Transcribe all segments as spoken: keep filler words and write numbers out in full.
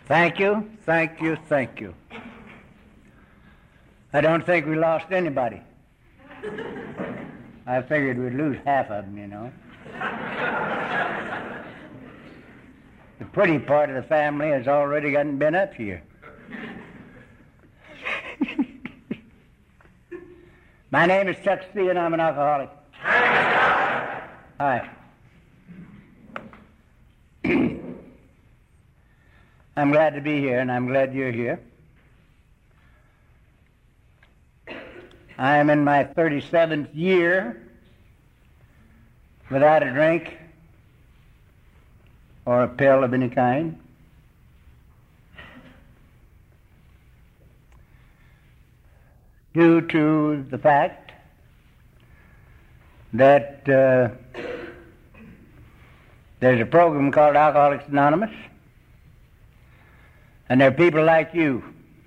Thank you, thank you, thank you. I don't think we lost anybody. I figured we'd lose half of them, you know. The pretty part of the family has already gotten been up here. My name is Chuck C. and I'm an alcoholic. Hi. I'm glad to be here, and I'm glad you're here. I am in my thirty-seventh year without a drink or a pill of any kind. Due to the fact that uh, there's a program called Alcoholics Anonymous, and there are people like you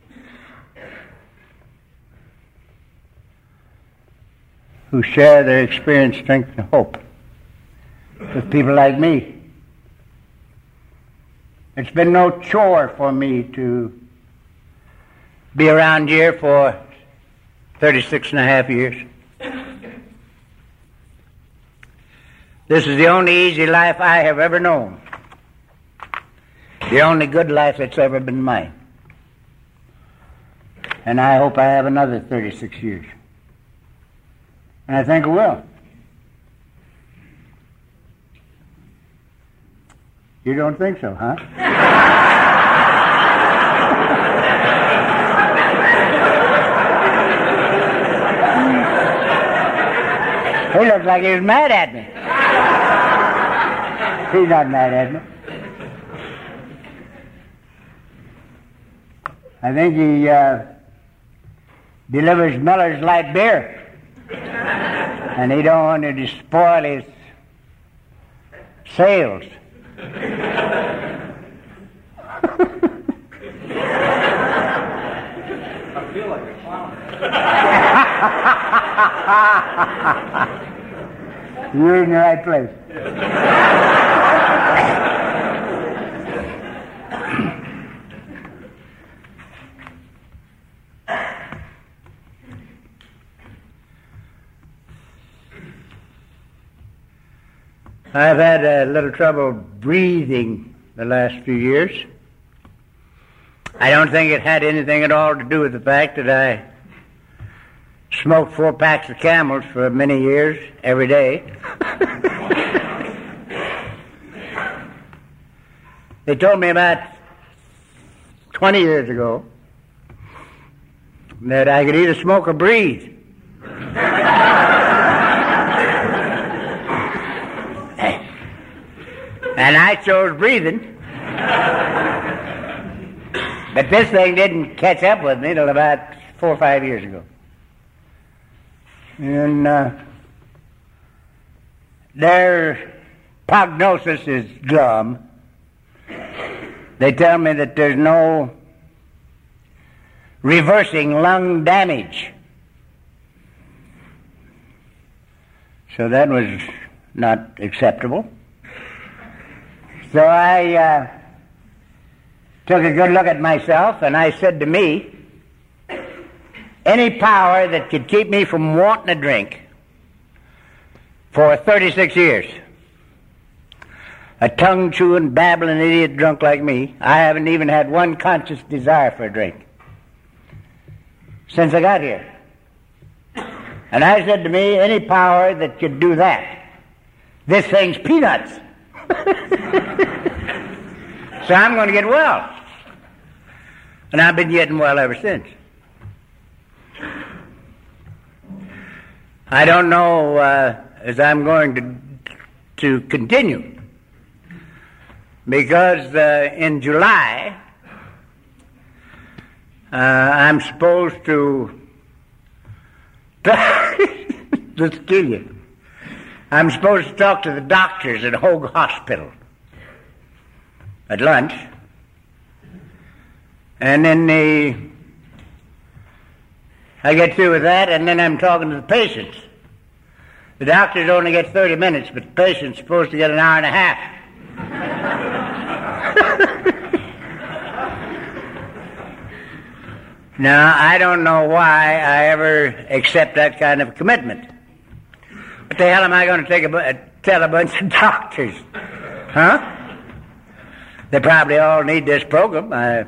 who share their experience, strength, and hope with people like me. It's been no chore for me to be around here for thirty-six and a half years. This is the only easy life I have ever known. The only good life that's ever been mine. And I hope I have another thirty-six years. And I think I will. You don't think so, huh? He looks like he was mad at me. He's not mad at me. I think he uh, delivers Miller's Light Beer. And he don't want to spoil his sales. I feel like a clown. You're in the right place. I've had a little trouble breathing the last few years. I don't think it had anything at all to do with the fact that I smoked four packs of Camels for many years, every day. They told me about twenty years ago that I could either smoke or breathe. And I chose breathing. But this thing didn't catch up with me till about four or five years ago. And uh, their prognosis is glum. They tell me that there's no reversing lung damage. So that was not acceptable. So I uh, took a good look at myself, and I said to me, any power that could keep me from wanting a drink for thirty-six years, a tongue-chewing, babbling idiot drunk like me, I haven't even had one conscious desire for a drink since I got here. And I said to me, any power that could do that, this thing's peanuts. So I'm going to get well. And I've been getting well ever since. I don't know uh, as I'm going to to continue, because uh, in July uh, I'm supposed to just kill you. I'm supposed to talk to the doctors at Hoag Hospital at lunch, and then the, I get through with that, and then I'm talking to the patients. The doctors only get thirty minutes, but the patient's supposed to get an hour and a half. Now, I don't know why I ever accept that kind of commitment. What the hell am I going to take a bu- tell a bunch of doctors? Huh? They probably all need this program. I...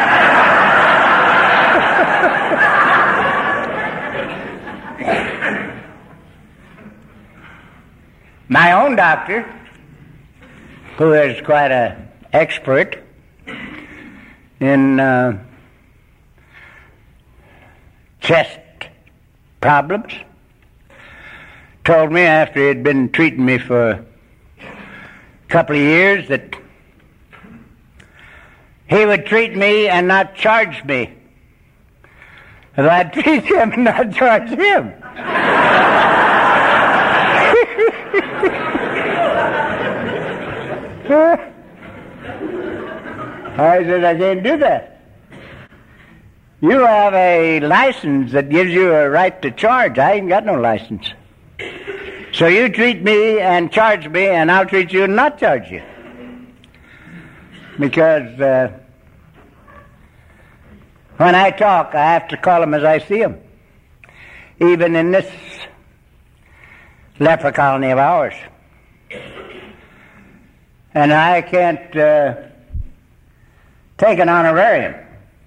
My own doctor, who is quite an expert in uh, chest problems, told me after he had been treating me for a couple of years that he would treat me and not charge me. If I'd treat him and not charge him. I said, I can't do that. You have a license that gives you a right to charge. I ain't got no license. So you treat me and charge me, and I'll treat you and not charge you. Because uh, when I talk, I have to call them as I see them. Even in this leper colony of ours. And I can't uh, take an honorarium.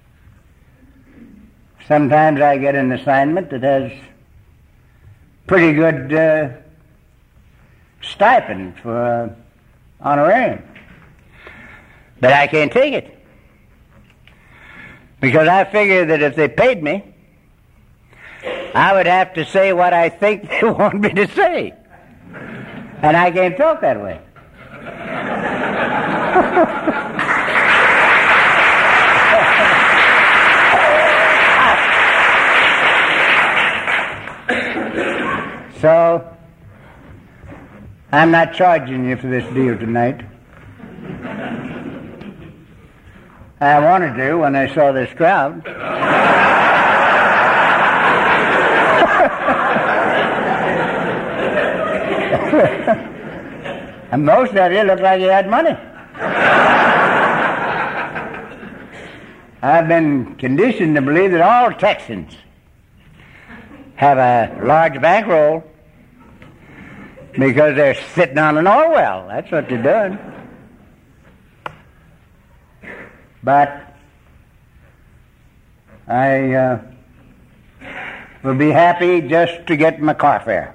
Sometimes I get an assignment that has pretty good uh, stipend for uh, honorarium. But I can't take it. Because I figure that if they paid me, I would have to say what I think they want me to say. And I can't talk that way. So, I'm not charging you for this deal tonight. I wanted to when I saw this crowd. And most of you look like you had money. I've been conditioned to believe that all Texans have a large bankroll because they're sitting on an oil well. That's what they're doing. But I uh, will be happy just to get my car fare.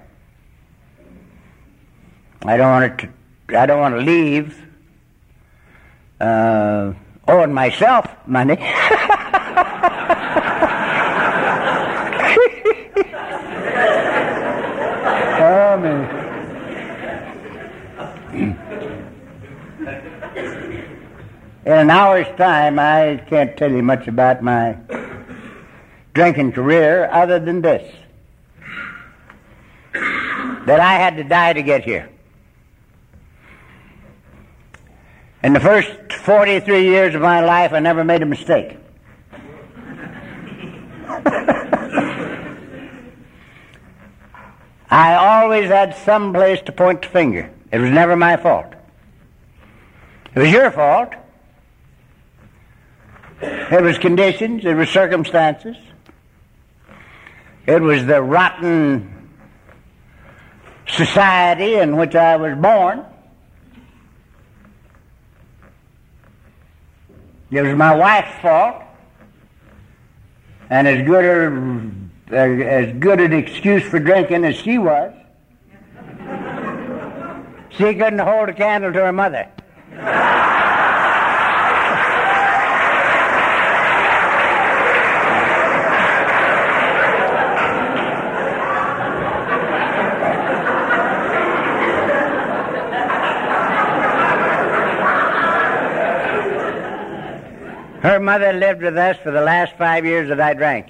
I don't want to. I don't want to leave uh, owing myself money. Oh, man. In an hour's time, I can't tell you much about my drinking career other than this: that I had to die to get here. In the first forty-three years of my life, I never made a mistake. I always had some place to point the finger. It was never my fault. It was your fault. It was conditions. It was circumstances. It was the rotten society in which I was born. It was my wife's fault, and as good a, as good an excuse for drinking as she was, she couldn't hold a candle to her mother. Her mother lived with us for the last five years that I drank.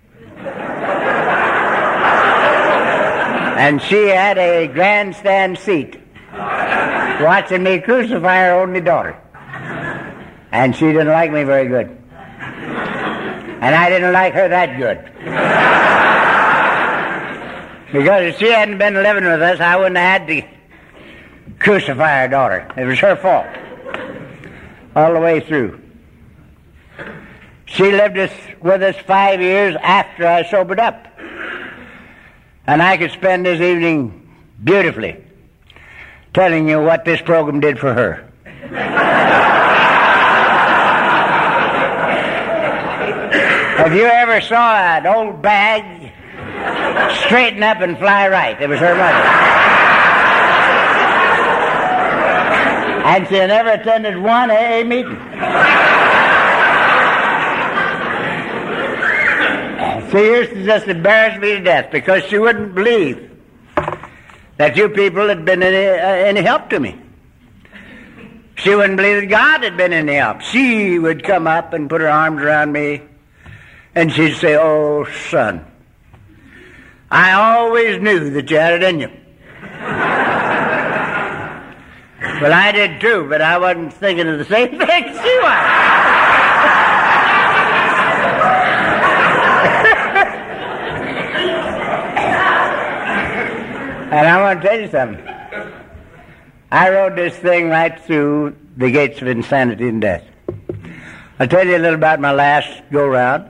And she had a grandstand seat watching me crucify her only daughter. And she didn't like me very good. And I didn't like her that good. Because if she hadn't been living with us, I wouldn't have had to crucify her daughter. It was her fault. All the way through. She lived us, with us five years after I sobered up. And I could spend this evening beautifully telling you what this program did for her. If you ever saw an old bag straighten up and fly right, it was her mother. And she never attended one A A meeting. She used to just embarrass me to death because she wouldn't believe that you people had been any, uh, any help to me. She wouldn't believe that God had been any help. She would come up and put her arms around me, and she'd say, "Oh, son, I always knew that you had it in you." Well, I did too, but I wasn't thinking of the same thing she was. And I want to tell you something. I rode this thing right through the gates of insanity and death. I'll tell you a little about my last go-round.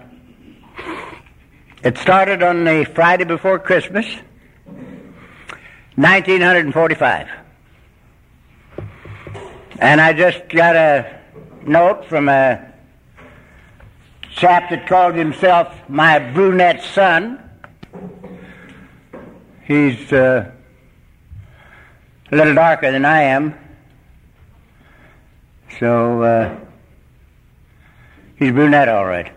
It started on the Friday before Christmas, nineteen forty-five. And I just got a note from a chap that called himself my brunette son. He's uh, a little darker than I am. So uh, he's brunette all right.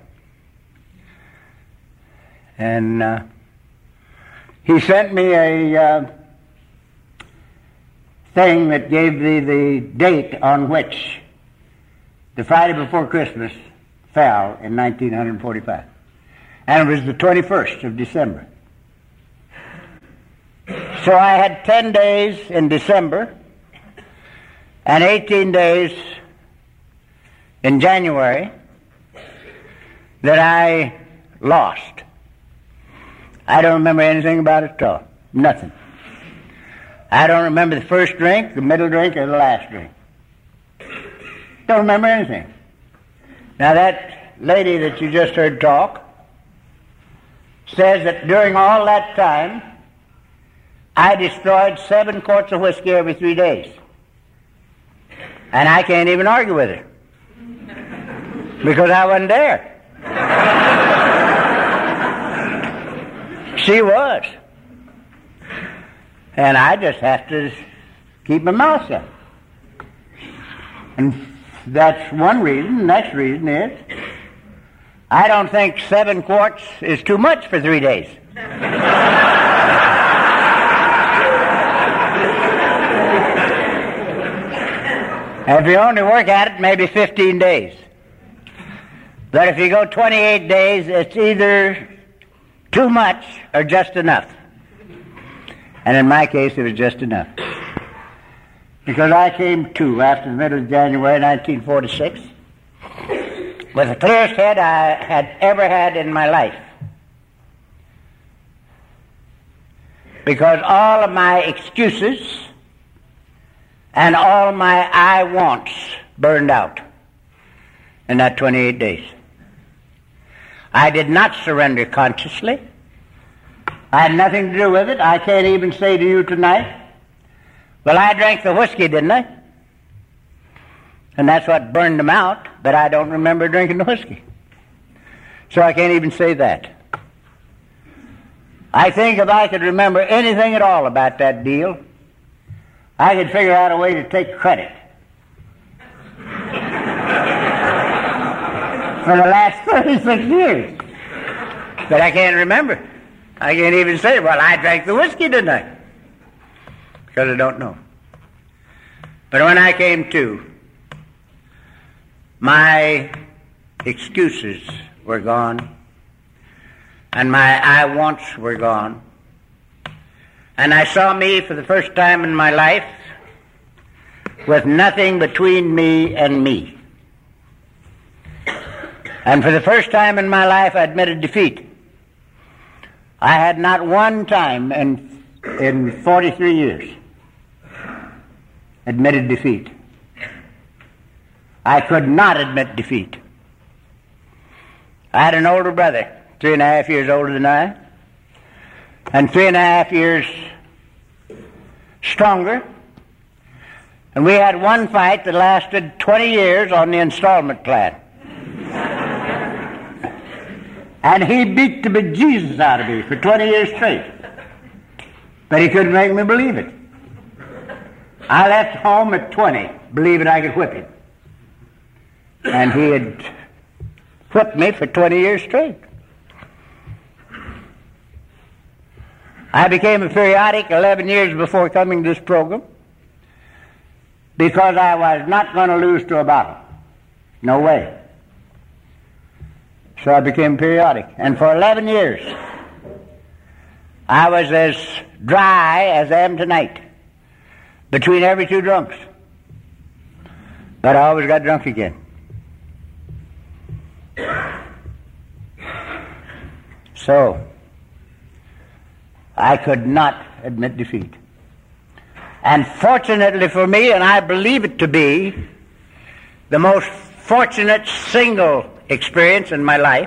And uh, he sent me a uh, thing that gave the, the date on which the Friday before Christmas fell in nineteen forty-five. And it was the twenty-first of December. So I had ten days in December and eighteen days in January that I lost. I don't remember anything about it at all. Nothing. I don't remember the first drink, the middle drink, or the last drink. Don't remember anything. Now that lady that you just heard talk says that during all that time I destroyed seven quarts of whiskey every three days. And I can't even argue with her because I wasn't there. She was. And I just have to keep my mouth shut. And that's one reason. The next reason is I don't think seven quarts is too much for three days. If you only work at it, maybe fifteen days. But if you go twenty-eight days, it's either too much or just enough. And in my case, it was just enough. Because I came to, after the middle of January nineteen forty-six, with the clearest head I had ever had in my life. Because all of my excuses and all my I wants burned out in that twenty-eight days. I did not surrender consciously. I had nothing to do with it. I can't even say to you tonight, well, I drank the whiskey, didn't I? And that's what burned them out, but I don't remember drinking the whiskey. So I can't even say that. I think if I could remember anything at all about that deal, I could figure out a way to take credit for the last thirty-six years. But I can't remember. I can't even say, well, I drank the whiskey, didn't I? Because I don't know. But when I came to, my excuses were gone, and my I wants were gone. And I saw me for the first time in my life with nothing between me and me. And for the first time in my life, I admitted defeat. I had not one time in, in forty-three years admitted defeat. I could not admit defeat. I had an older brother, three and a half years older than I, and three and a half years stronger. And we had one fight that lasted twenty years on the installment plan. And he beat the bejesus out of me for twenty years straight. But he couldn't make me believe it. I left home at twenty, believing I could whip him. And he had whipped me for twenty years straight. I became a periodic eleven years before coming to this program because I was not going to lose to a bottle. No way. So I became periodic. And for eleven years, I was as dry as I am tonight, between every two drunks. But I always got drunk again. So, I could not admit defeat. And fortunately for me, and I believe it to be the most fortunate single experience in my life,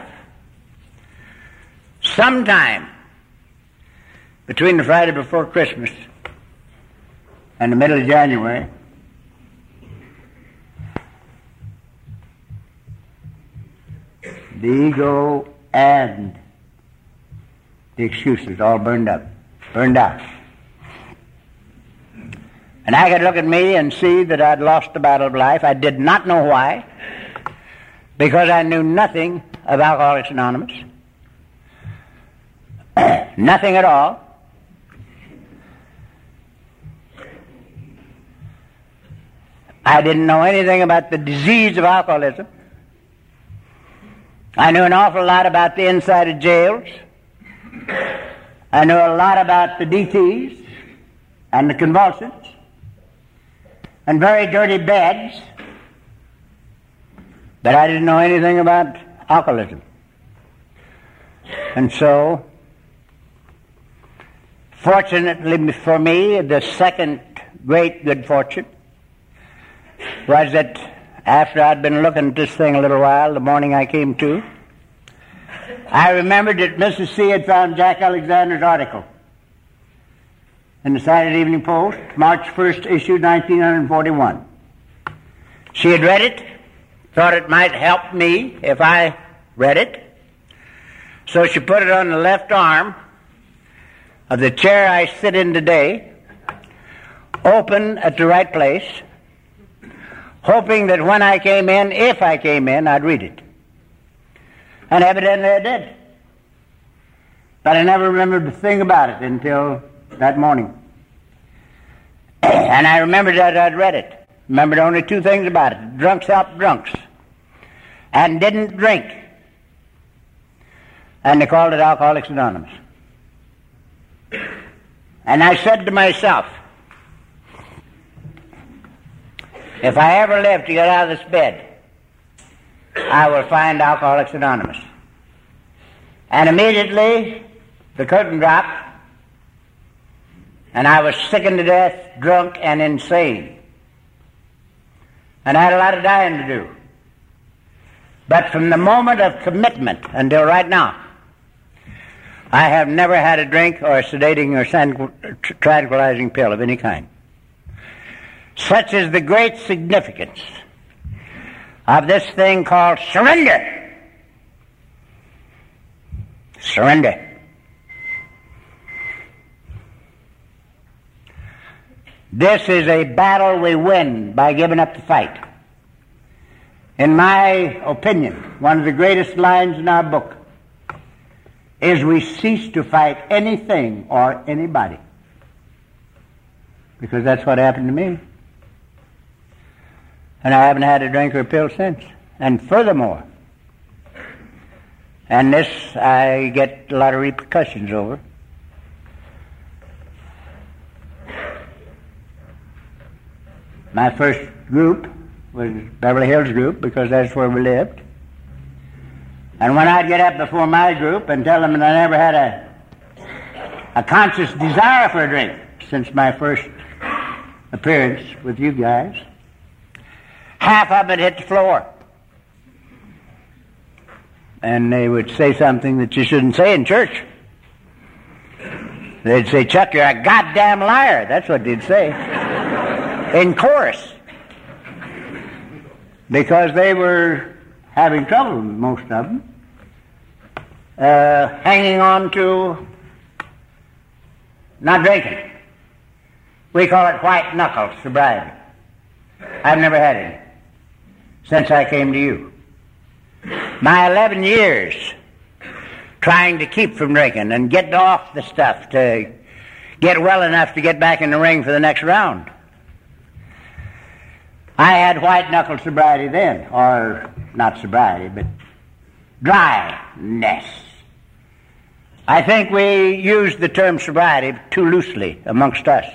sometime between the Friday before Christmas and the middle of January, the ego and the excuses all burned up, burned out. And I could look at me and see that I'd lost the battle of life. I did not know why, because I knew nothing of Alcoholics Anonymous. Nothing at all. I didn't know anything about the disease of alcoholism. I knew an awful lot about the inside of jails. I knew a lot about the D Ts and the convulsions and very dirty beds, but I didn't know anything about alcoholism. And so, fortunately for me, the second great good fortune was that after I'd been looking at this thing a little while, the morning I came to, I remembered that Missus C had found Jack Alexander's article in the Saturday Evening Post, March first issue, nineteen forty-one. She had read it, thought it might help me if I read it, so she put it on the left arm of the chair I sit in today, open at the right place, hoping that when I came in, if I came in, I'd read it. And evidently I did. But I never remembered a thing about it until that morning. And I remembered that I'd read it. Remembered only two things about it. Drunks help drunks. And didn't drink. And they called it Alcoholics Anonymous. And I said to myself, if I ever live to get out of this bed, I will find Alcoholics Anonymous. And immediately the curtain dropped, and I was sickened to death, drunk, and insane. And I had a lot of dying to do. But from the moment of commitment until right now, I have never had a drink or a sedating or tranquilizing pill of any kind. Such is the great significance of this thing called surrender. Surrender. This is a battle we win by giving up the fight. In my opinion, one of the greatest lines in our book is we cease to fight anything or anybody. Because that's what happened to me. And I haven't had a drink or a pill since. And furthermore, and this I get a lot of repercussions over, my first group was Beverly Hills Group because that's where we lived. And when I'd get up before my group and tell them that I never had a, a conscious desire for a drink since my first appearance with you guys, half of it hit the floor. and they would say something that you shouldn't say in church. They'd say, "Chuck, you're a goddamn liar." That's what they'd say in chorus, because they were having trouble, most of them, uh, hanging on to not drinking. We call it white knuckle sobriety. I've never had it since I came to you. My eleven years trying to keep from drinking and get off the stuff to get well enough to get back in the ring for the next round. I had white knuckle sobriety then, or not sobriety, but dryness. I think we use the term sobriety too loosely amongst us.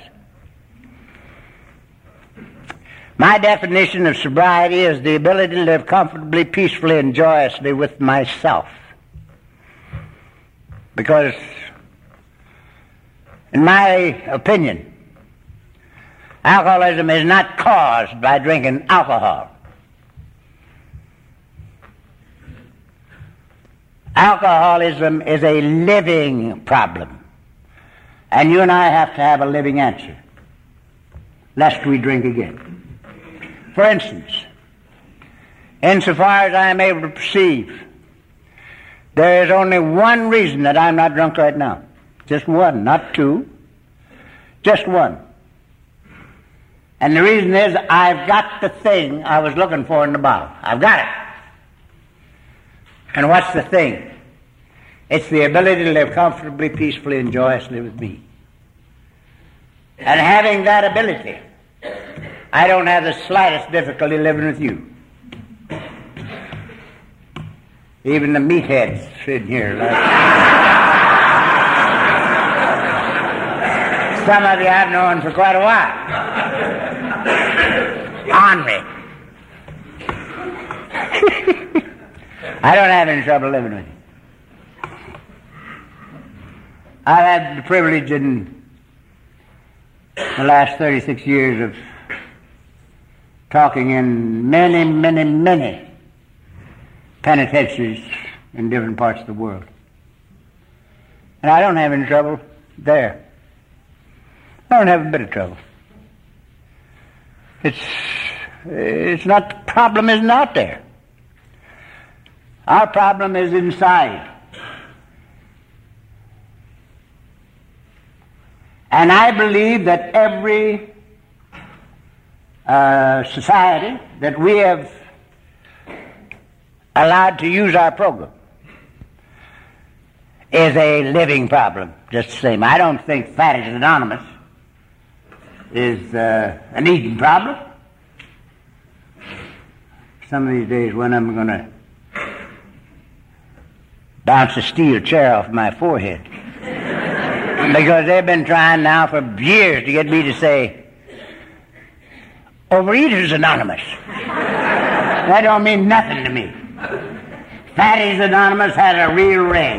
My definition of sobriety is the ability to live comfortably, peacefully, and joyously with myself. Because, in my opinion, alcoholism is not caused by drinking alcohol. Alcoholism is a living problem, and you and I have to have a living answer, lest we drink again. For instance, insofar as I am able to perceive, there is only one reason that I'm not drunk right now. Just one, not two. Just one. And the reason is I've got the thing I was looking for in the bottle. I've got it. And what's the thing? It's the ability to live comfortably, peacefully, and joyously with me. And having that ability, I don't have the slightest difficulty living with you. Even the meatheads in here. Like some of you I've known for quite a while. On me. I don't have any trouble living with you. I've had the privilege in the last thirty-six years of talking in many, many, many penitentiaries in different parts of the world. And I don't have any trouble there. I don't have a bit of trouble. It's, it's not, the problem isn't out there. Our problem is inside. And I believe that every uh, society that we have allowed to use our program is a living problem, just the same. I don't think Fatties Anonymous is uh, an eating problem. Some of these days when I'm going to bounce a steel chair off my forehead. Because they've been trying now for years to get me to say, Overeaters Anonymous. That don't mean nothing to me. Fatties Anonymous has a real ring.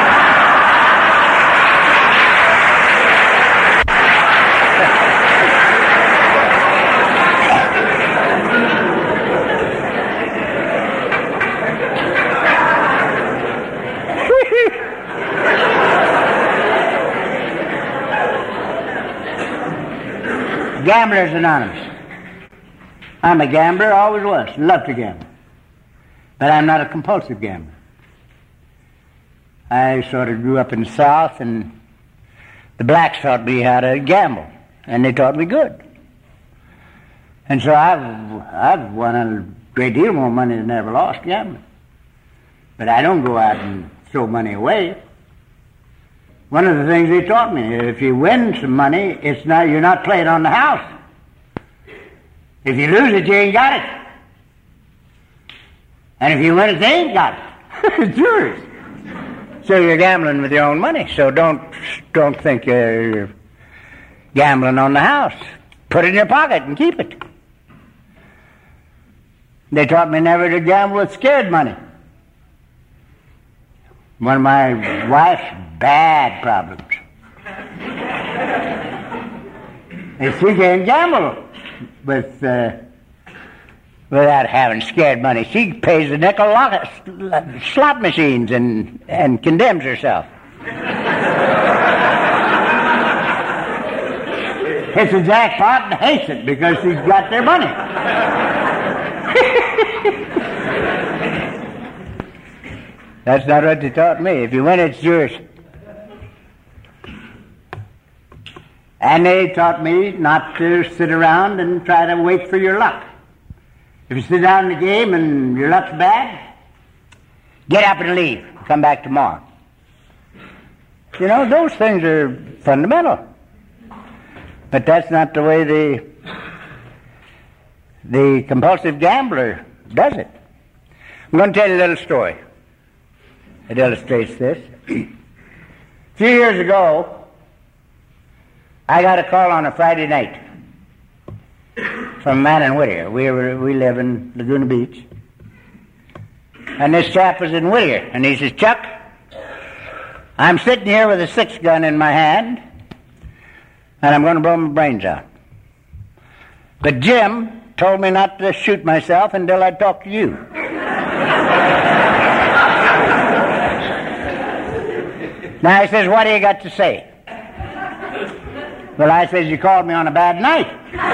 Gamblers Anonymous. I'm a gambler, always was, love to gamble. But I'm not a compulsive gambler. I sort of grew up in the South, and the blacks taught me how to gamble, and they taught me good. And so I've, I've won a great deal more money than I ever lost gambling. But I don't go out and throw money away. One of the things they taught me, if you win some money, it's not, you're not playing on the house. If you lose it, you ain't got it. And if you win it, they ain't got it. It's yours. So you're gambling with your own money. So don't don't think you're, you're gambling on the house. Put it in your pocket and keep it. They taught me never to gamble with scared money. One of my wife's bad problems is she can't gamble with uh, without having scared money. She pays the nickel lock, slot machines and, and condemns herself. Hits a jackpot and hates it because she's got their money. That's not what they taught me. If you win, it's yours. And they taught me not to sit around and try to wait for your luck. If you sit down in the game and your luck's bad, get up and leave. Come back tomorrow. You know, those things are fundamental. But that's not the way the, the compulsive gambler does it. I'm going to tell you a little story. It illustrates this. A few years ago, I got a call on a Friday night from a man in Whittier. We were, we live in Laguna Beach. And this chap was in Whittier. And he says, Chuck, I'm sitting here with a six gun in my hand, and I'm going to blow my brains out. But Jim told me not to shoot myself until I talk to you. Now he says, what do you got to say? Well, I says, you called me on a bad night.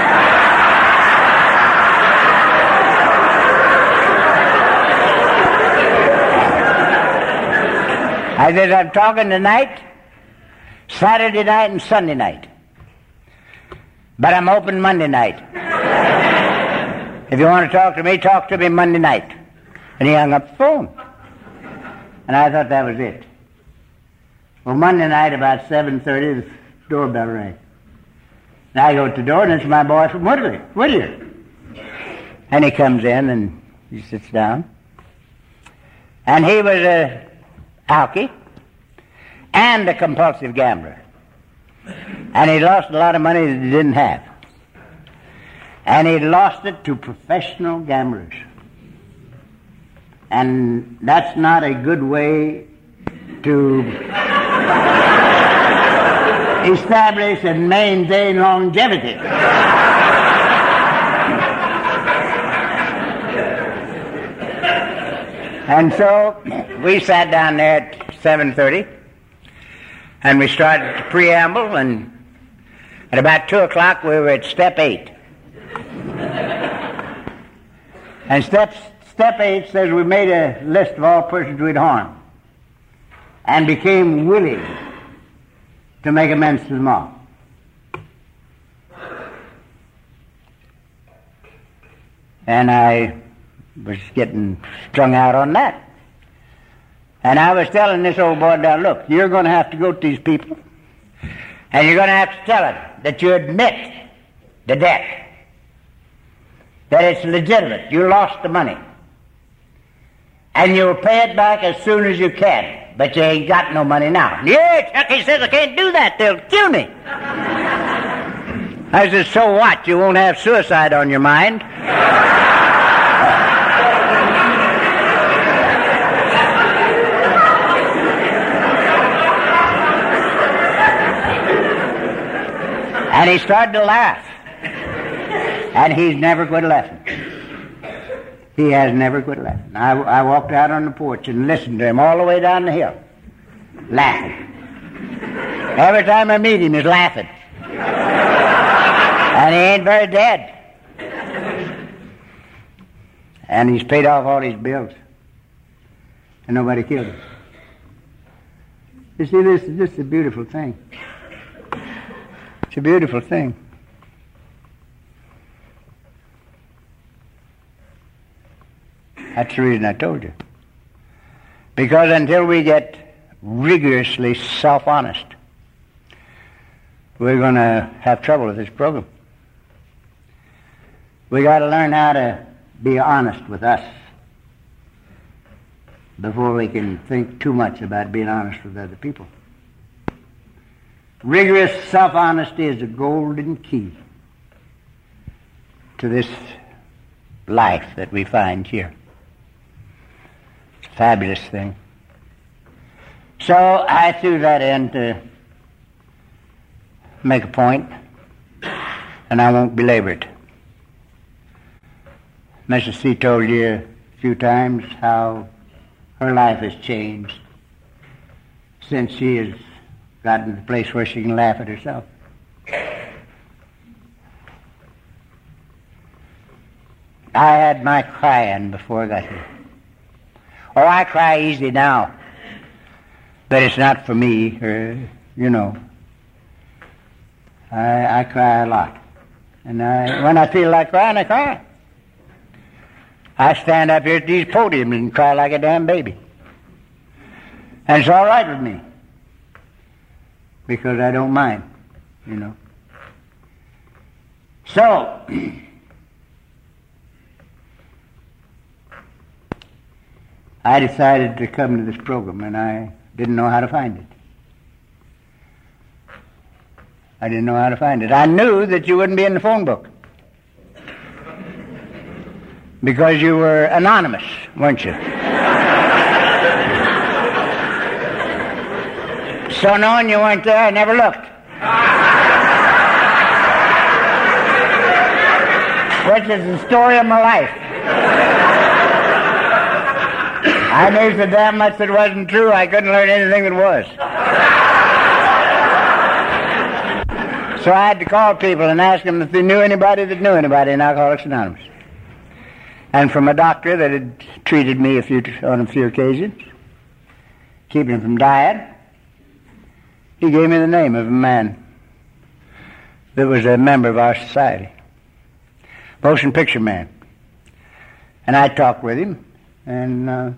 I says, I'm talking tonight, Saturday night and Sunday night. But I'm open Monday night. If you want to talk to me, talk to me Monday night. And he hung up the phone. And I thought that was it. Well, Monday night about seven thirty, the doorbell rang. And I go to the door, and it's my boy from Whittier. Whittier. And he comes in, and he sits down. And he was a alkie and a compulsive gambler. And he lost a lot of money that he didn't have. And he lost it to professional gamblers. And that's not a good way to establish and maintain longevity. And so we sat down there at seven thirty, and we started to preamble, and at about two o'clock we were at step eight. And step, step eight says we made a list of all persons we'd harmed and became willing to make amends to them all. And I was getting strung out on that. And I was telling this old boy down, look, you're going to have to go to these people, and you're going to have to tell them that you admit the debt, that it's legitimate, you lost the money, and you'll pay it back as soon as you can, but you ain't got no money now. Yeah, Chucky says I can't do that, they'll kill me. I said, so what, you won't have suicide on your mind. And he started to laugh. And he's never quit laughing. He has never quit laughing. I, I walked out on the porch and listened to him all the way down the hill, laughing. Every time I meet him, he's laughing. And he ain't very dead. And he's paid off all his bills. And nobody killed him. You see, this, this is a beautiful thing. It's a beautiful thing. That's the reason I told you. Because until we get rigorously self-honest, we're going to have trouble with this program. We got to learn how to be honest with us before we can think too much about being honest with other people. Rigorous self-honesty is the golden key to this life that we find here. It's a fabulous thing. So I threw that in to make a point, and I won't belabor it. Missus C told you a few times how her life has changed since she has gotten to the place where she can laugh at herself. I had my crying before I got here. Oh, I cry easy now, but it's not for me, or, you know. I, I cry a lot. And I, when I feel like crying, I cry. I stand up here at these podiums and cry like a damn baby. And it's all right with me, because I don't mind, you know. So, I decided to come to this program, and I didn't know how to find it. I didn't know how to find it. I knew that you wouldn't be in the phone book, because you were anonymous, weren't you? So knowing you weren't there, I never looked. Which is the story of my life. I knew so damn much that wasn't true, I couldn't learn anything that was. So I had to call people and ask them if they knew anybody that knew anybody in Alcoholics Anonymous. And from a doctor that had treated me a few, on a few occasions, keeping him from dying, he gave me the name of a man that was a member of our society. Motion picture man. And I talked with him, and uh,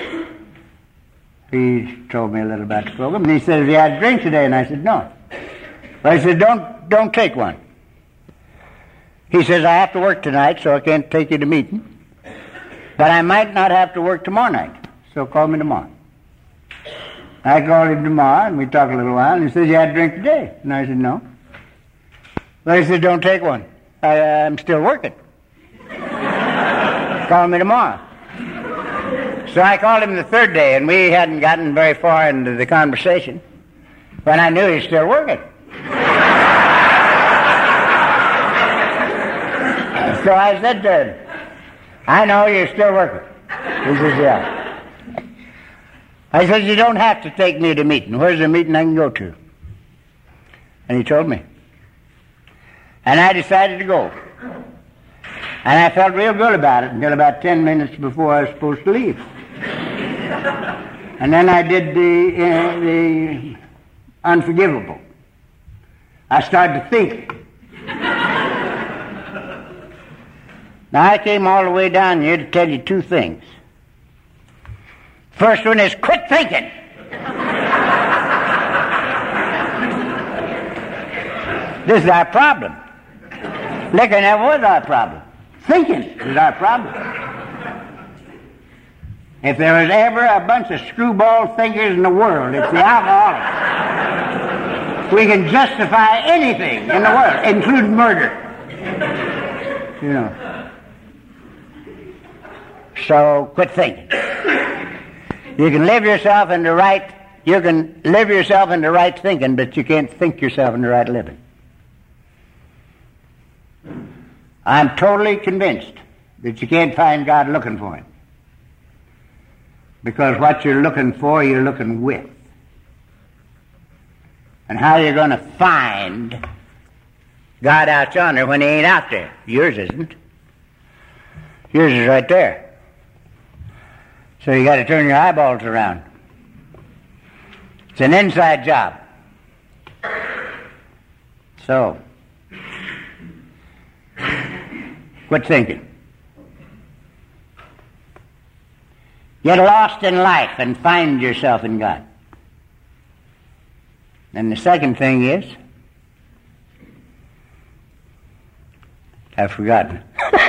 he told me a little about the program, and he said, have you had a drink today? And I said, no. Well, he said, don't, don't take one. He says, I have to work tonight, so I can't take you to meeting, but I might not have to work tomorrow night, so call me tomorrow. I called him tomorrow, and we talked a little while, and he says, you had a drink today? And I said, no. Well, he said, don't take one. I, I'm still working. Call me tomorrow. So I called him the third day, and we hadn't gotten very far into the conversation when I knew he was still working. So I said to him, I know you're still working. He says, yeah. I said, you don't have to take me to a meeting. Where's the meeting I can go to? And he told me. And I decided to go. And I felt real good about it until about ten minutes before I was supposed to leave. And then I did the, uh, the unforgivable. I started to think. Now, I came all the way down here to tell you two things. First one is quit thinking. This is our problem. Liquor never was our problem. Thinking is our problem. If there was ever a bunch of screwball thinkers in the world, it's the alcoholics. We can justify anything in the world, including murder. You know. So quit thinking. You can live yourself into right, you can live yourself into right thinking, but you can't think yourself into right living. I'm totally convinced that you can't find God looking for him. Because what you're looking for, you're looking with. And how you're going to find God out yonder when he ain't out there? Yours isn't. Yours is right there. So you got to turn your eyeballs around. It's an inside job. So, quit thinking. Get lost in life and find yourself in God. And the second thing is, I've forgotten.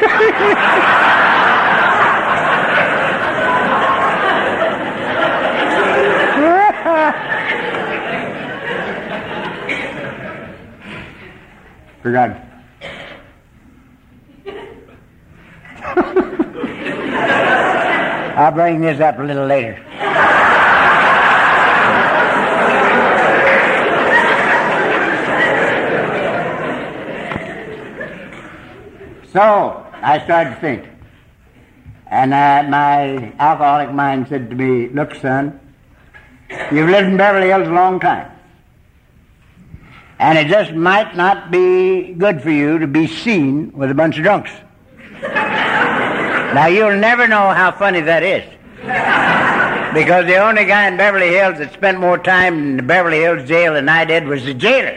Forgotten. I'll bring this up a little later. So, I started to think. And uh, my alcoholic mind said to me, look, son, you've lived in Beverly Hills a long time. And it just might not be good for you to be seen with a bunch of drunks. Now, you'll never know how funny that is. Because the only guy in Beverly Hills that spent more time in the Beverly Hills jail than I did was the jailer.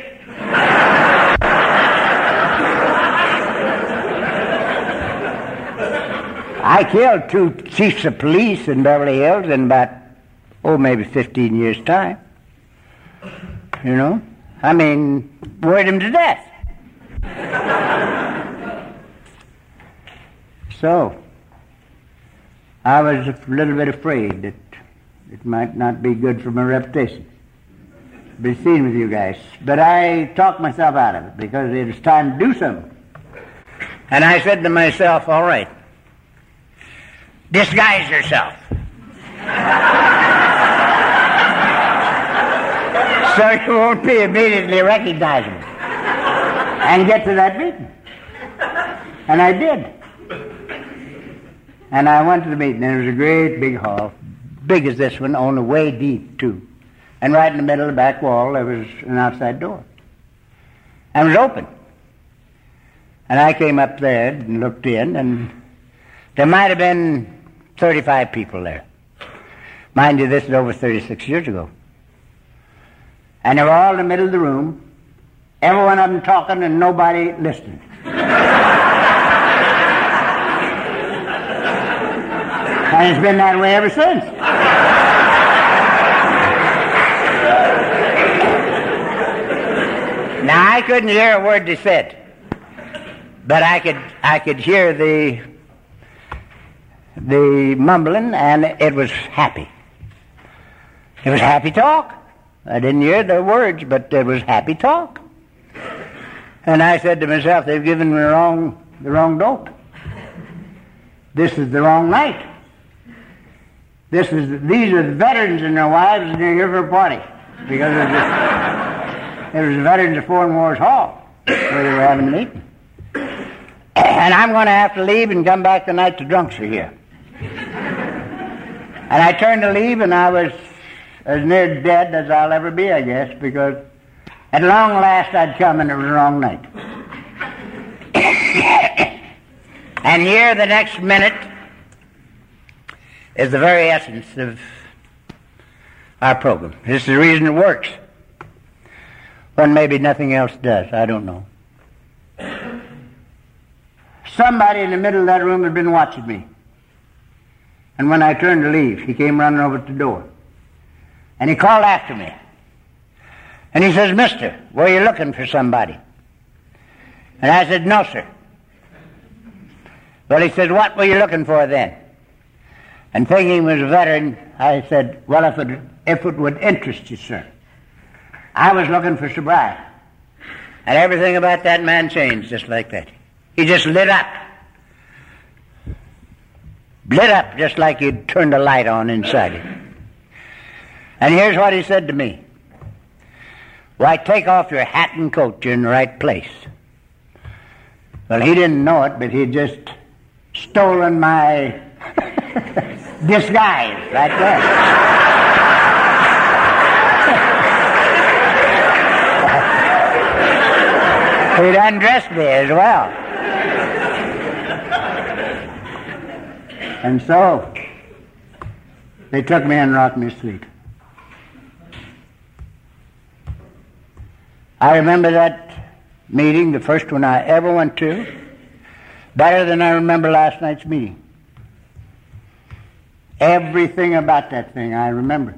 I killed two chiefs of police in Beverly Hills in about, oh, maybe fifteen years' time. You know? I mean, worried him to death. So, I was a little bit afraid that it might not be good for my reputation to be seen with you guys. But I talked myself out of it because it was time to do something. And I said to myself, all right, disguise yourself. So you won't be immediately recognizable. And get to that meeting. And I did. And I went to the meeting, and it was a great big hall, big as this one, only way deep, too. And right in the middle of the back wall, there was an outside door. And it was open. And I came up there and looked in, and there might have been thirty-five people there. Mind you, this is over thirty-six years ago. And they were all in the middle of the room, every one of them talking and nobody listening. And it's been that way ever since. Now, I couldn't hear a word they said, but I could I could hear the the mumbling, and it was happy. It was happy talk. I didn't hear the words, but it was happy talk. And I said to myself, they've given me the wrong, the wrong dope. This is the wrong night. This is these are the veterans and their wives, and they're here for a party because it was, it was the veterans of Foreign Wars Hall where they were having a meeting. And I'm going to have to leave and come back tonight. The drunks are here. And I turned to leave, and I was as near dead as I'll ever be, I guess, because at long last I'd come and it was the wrong night. And here, the next minute, is the very essence of our program. This is the reason it works. When maybe nothing else does, I don't know. Somebody in the middle of that room had been watching me. And when I turned to leave, he came running over to the door. And he called after me. And he says, mister, were you looking for somebody? And I said, no, sir. Well, he said, what were you looking for then? And thinking he was a veteran, I said, well, if it, if it would interest you, sir, I was looking for sobriety. And everything about that man changed just like that. He just lit up. Lit up just like you'd turned a light on inside him. And here's what he said to me. Why, take off your hat and coat. You're in the right place. Well, he didn't know it, but he'd just stolen my disguise right there. He'd undressed me as well. And so, they took me and rocked me to sleep. I remember that meeting, the first one I ever went to, better than I remember last night's meeting. Everything about that thing I remember.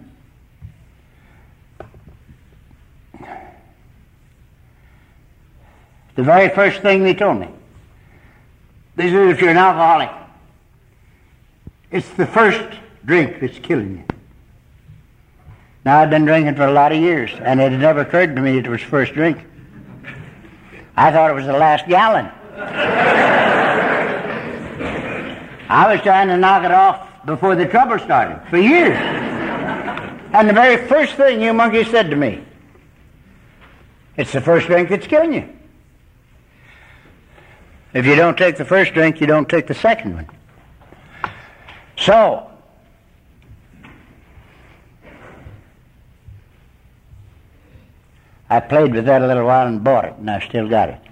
The very first thing they told me, they said, if you're an alcoholic, it's the first drink that's killing you. Now, I've been drinking for a lot of years, and it had never occurred to me it was first drink. I thought it was the last gallon. I was trying to knock it off before the trouble started, for years. And the very first thing you monkeys said to me, it's the first drink that's killing you. If you don't take the first drink, you don't take the second one. So, I played with that a little while and bought it, and I still got it.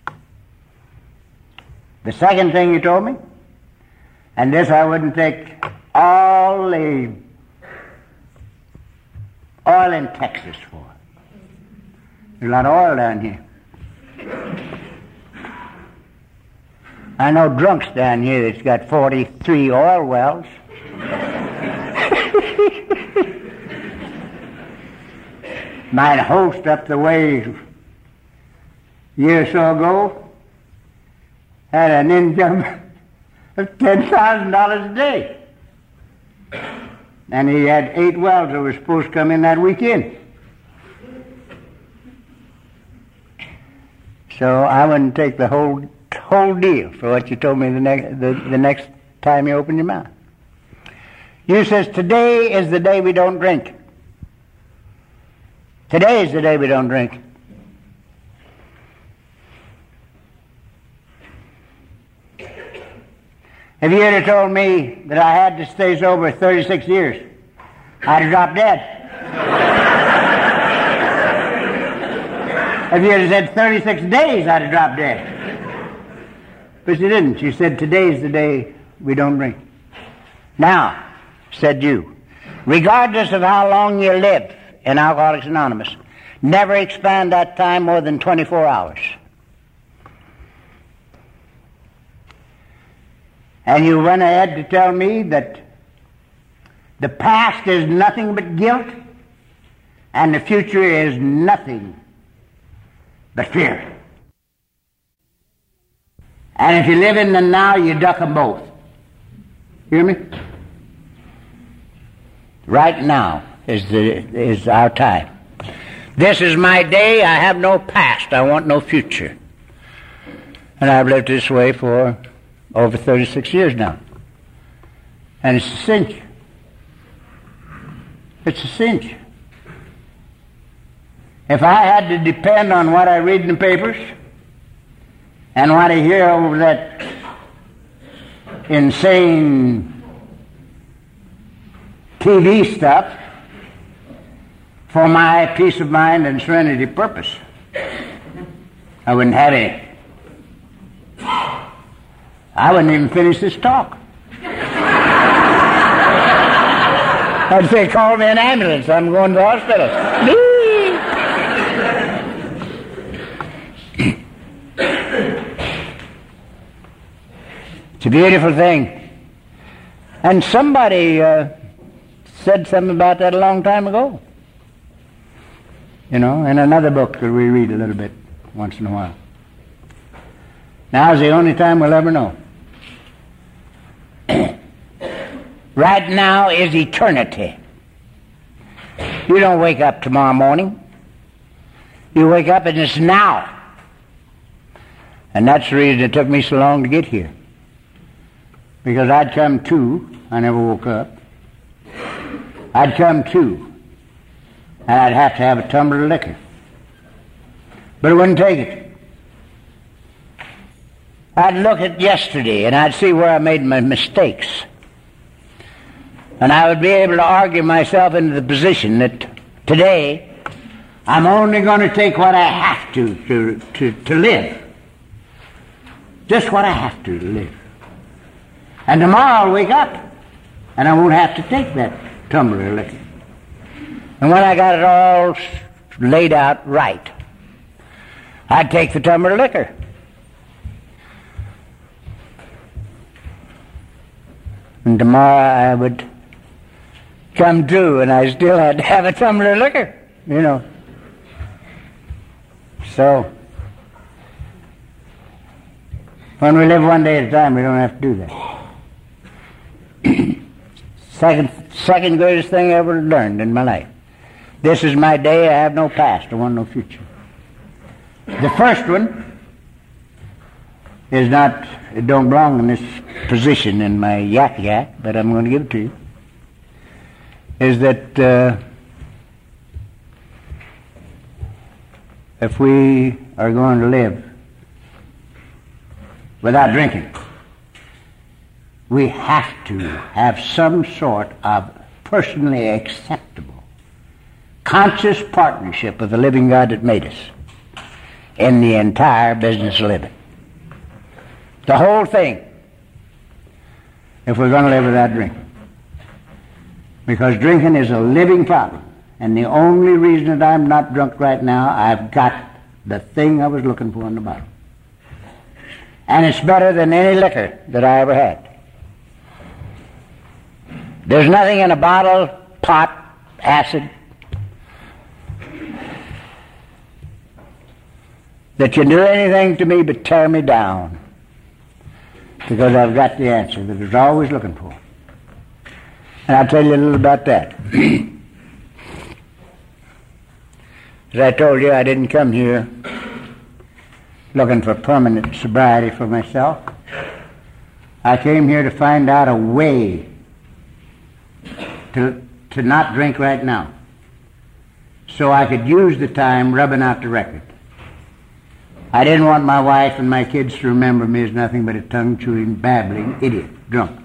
The second thing he told me, and this I wouldn't take all the oil in Texas for. There's a lot of oil down here. I know drunks down here that's got forty-three oil wells. My host up the way a year or so ago had an income of ten thousand dollars a day. And he had eight wells that were supposed to come in that weekend. So I wouldn't take the whole whole deal for what you told me the next the, the next time you open your mouth. You says today is the day we don't drink. Today is the day we don't drink. If you had told me that I had to stay sober thirty-six years, I'd have dropped dead. If you had said thirty-six days, I'd have dropped dead. But you didn't. You said today's the day we don't drink. Now, said you, regardless of how long you live in Alcoholics Anonymous, never expand that time more than twenty-four hours. And you went ahead to tell me that the past is nothing but guilt and the future is nothing but fear. And if you live in the now, you duck them both. Hear me? Right now is the is our time. This is my day. I have no past. I want no future. And I've lived this way for over thirty-six years now. And it's a cinch. It's a cinch. If I had to depend on what I read in the papers and what I hear over that insane T V stuff for my peace of mind and serenity purpose, I wouldn't have any. I wouldn't even finish this talk. I'd say, call me an ambulance. I'm going to the hospital. It's a beautiful thing. And somebody uh, said something about that a long time ago. You know, in another book that we read a little bit once in a while. Now's the only time we'll ever know. Right now is eternity. You don't wake up tomorrow morning. You wake up and it's now. And that's the reason it took me so long to get here. Because I'd come to, I never woke up. I'd come to, and I'd have to have a tumbler of liquor. But I wouldn't take it. I'd look at yesterday and I'd see where I made my mistakes. And I would be able to argue myself into the position that today I'm only going to take what I have to to, to, to live. Just what I have to to live. And tomorrow I'll wake up and I won't have to take that tumbler of liquor. And when I got it all laid out right, I'd take the tumbler of liquor. And tomorrow I would come to, and I still had to have a tumbler of liquor, you know. So, when we live one day at a time, we don't have to do that. second, second greatest thing I ever learned in my life. This is my day, I have no past, I want no future. The first one is not, it don't belong in this position in my yak yak, but I'm going to give it to you, is that uh, if we are going to live without drinking, we have to have some sort of personally acceptable, conscious partnership with the living God that made us in the entire business of living. The whole thing, if we're going to live without drinking. Because drinking is a living problem. And the only reason that I'm not drunk right now, I've got the thing I was looking for in the bottle. And it's better than any liquor that I ever had. There's nothing in a bottle, pot, acid, that can do anything to me but tear me down. Because I've got the answer that I was always looking for. And I'll tell you a little about that. As I told you, I didn't come here looking for permanent sobriety for myself. I came here to find out a way to, to not drink right now, so I could use the time rubbing out the record. I didn't want my wife and my kids to remember me as nothing but a tongue-chewing, babbling idiot, drunk.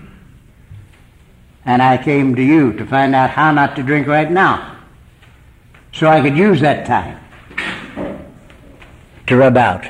And I came to you to find out how not to drink right now, so I could use that time to rub out.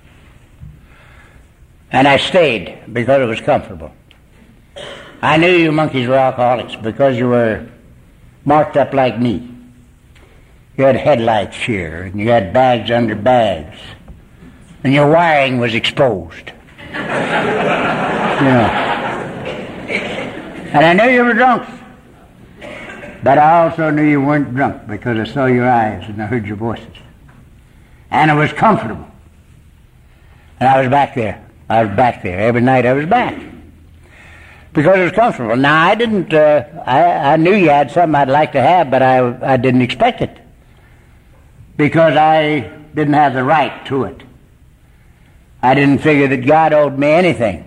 And I stayed because it was comfortable. I knew you monkeys were alcoholics because you were marked up like me. You had headlights here, and you had bags under bags, and your wiring was exposed. You know. And I knew you were drunk. But I also knew you weren't drunk because I saw your eyes and I heard your voices. And it was comfortable. And I was back there. I was back there. Every night I was back. Because it was comfortable. Now, I didn't, uh, I, I knew you had something I'd like to have, but I, I didn't expect it. Because I didn't have the right to it. I didn't figure that God owed me anything.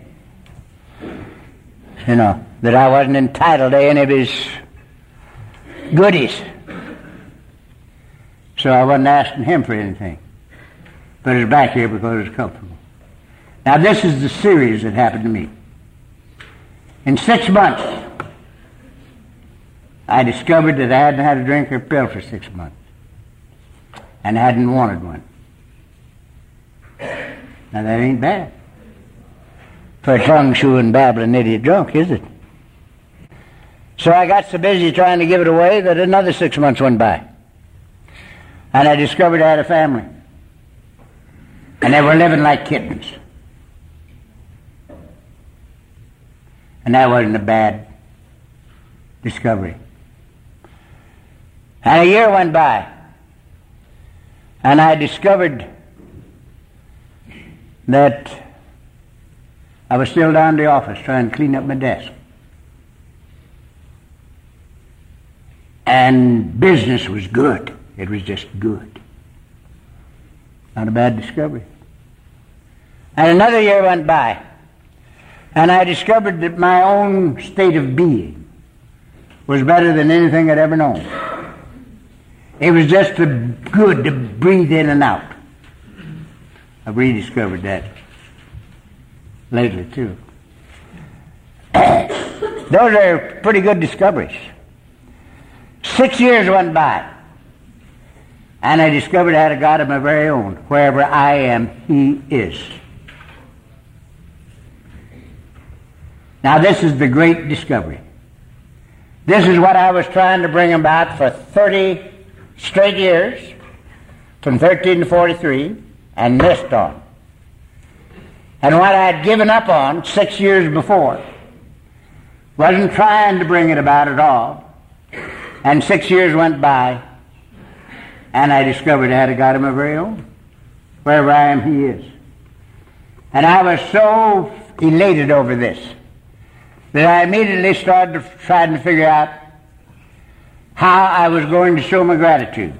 You know, that I wasn't entitled to any of his goodies. So I wasn't asking him for anything. But it's back here because it's comfortable. Now this is the series that happened to me. In six months, I discovered that I hadn't had a drink or a pill for six months. And I hadn't wanted one. Now that ain't bad. For a tongue-chewing, babbling idiot drunk, is it? So I got so busy trying to give it away that another six months went by. And I discovered I had a family. And they were living like kittens. And that wasn't a bad discovery. And a year went by. And I discovered that I was still down to the office trying to clean up my desk. And business was good. It was just good. Not a bad discovery. And another year went by. And I discovered that my own state of being was better than anything I'd ever known. It was just good to breathe in and out. I've rediscovered that lately, too. Those are pretty good discoveries. Six years went by, and I discovered I had a God of my very own. Wherever I am, he is. Now, this is the great discovery. This is what I was trying to bring about for thirty straight years, from thirteen to forty-three, and missed on. And what I had given up on six years before, wasn't trying to bring it about at all. And six years went by, and I discovered I had a God of my very own. Wherever I am, he is. And I was so elated over this that I immediately started trying to figure out how I was going to show my gratitude.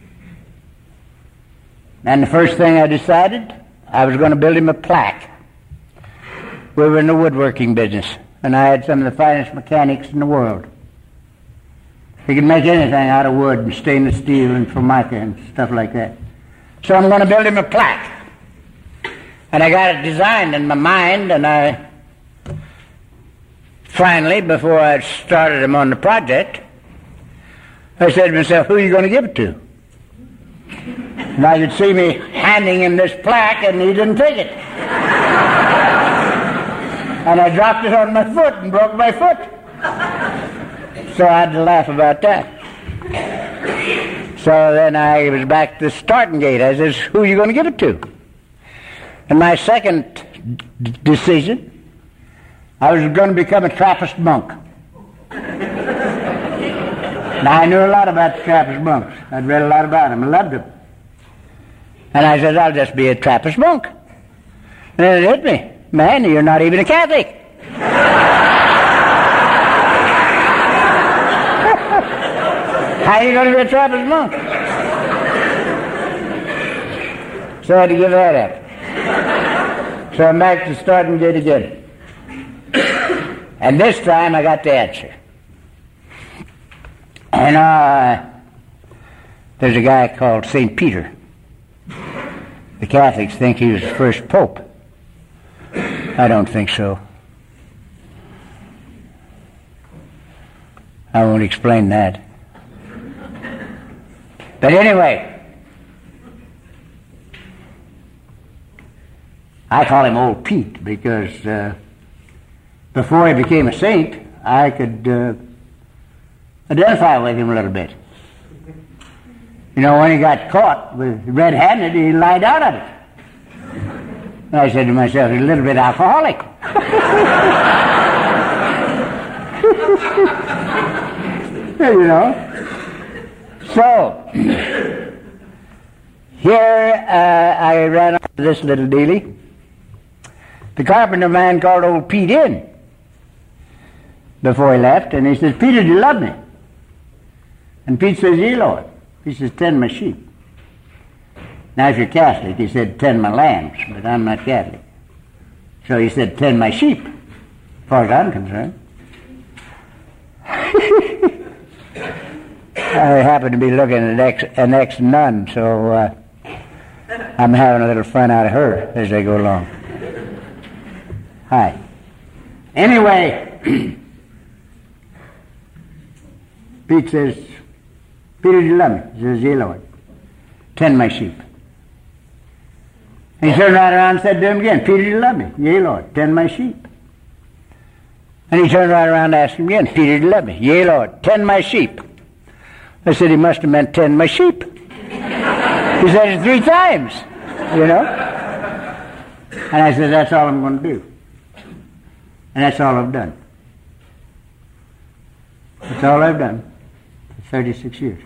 And the first thing I decided, I was going to build him a plaque. We were in the woodworking business, and I had some of the finest mechanics in the world. He could make anything out of wood and stainless steel and formica and stuff like that. So I'm going to build him a plaque. And I got it designed in my mind, and I finally, before I started him on the project, I said to myself, who are you going to give it to? And I could see me handing him this plaque, and he didn't take it. And I dropped it on my foot and broke my foot. So I had to laugh about that. So then I was back to the starting gate. I says, who are you going to give it to? And my second d- decision, I was going to become a Trappist monk. Now, I knew a lot about the Trappist monks. I'd read a lot about them. I loved them. And I said, I'll just be a Trappist monk. And then it hit me. Man, you're not even a Catholic. How are you going to be a Trappist monk? So I had to give that up. So I'm back to starting gate again. And this time I got the answer. And uh, there's a guy called Saint Peter. The Catholics think he was the first pope. I don't think so. I won't explain that. But anyway, I call him Old Pete because uh, before he became a saint, I could uh, identify with him a little bit. You know, when he got caught with red-handed, he lied out of it. And I said to myself, he's a little bit alcoholic. You know. So, here uh, I ran up to this little dealie. The carpenter man called Old Pete in before he left, and he says, Peter, do you love me? And Pete says, yeah, Lord. He says, tend my sheep. Now, if you're Catholic, he said, tend my lambs, but I'm not Catholic. So he said, tend my sheep, as far as I'm concerned. I happen to be looking at ex, an ex-nun, so uh, I'm having a little fun out of her as they go along. Hi. Anyway, Pete says, Peter, do you love me? He says, yeah, Lord. Tend my sheep. And he turned right around and said to him again, Peter, do you love me? Yea, Lord. Tend my sheep. And he turned right around and asked him again, Peter, do you love me? Yea, Lord. Tend my sheep. I said, he must have meant tend my sheep. He said it three times, you know. And I said, that's all I'm going to do. And that's all I've done. That's all I've done for thirty-six years.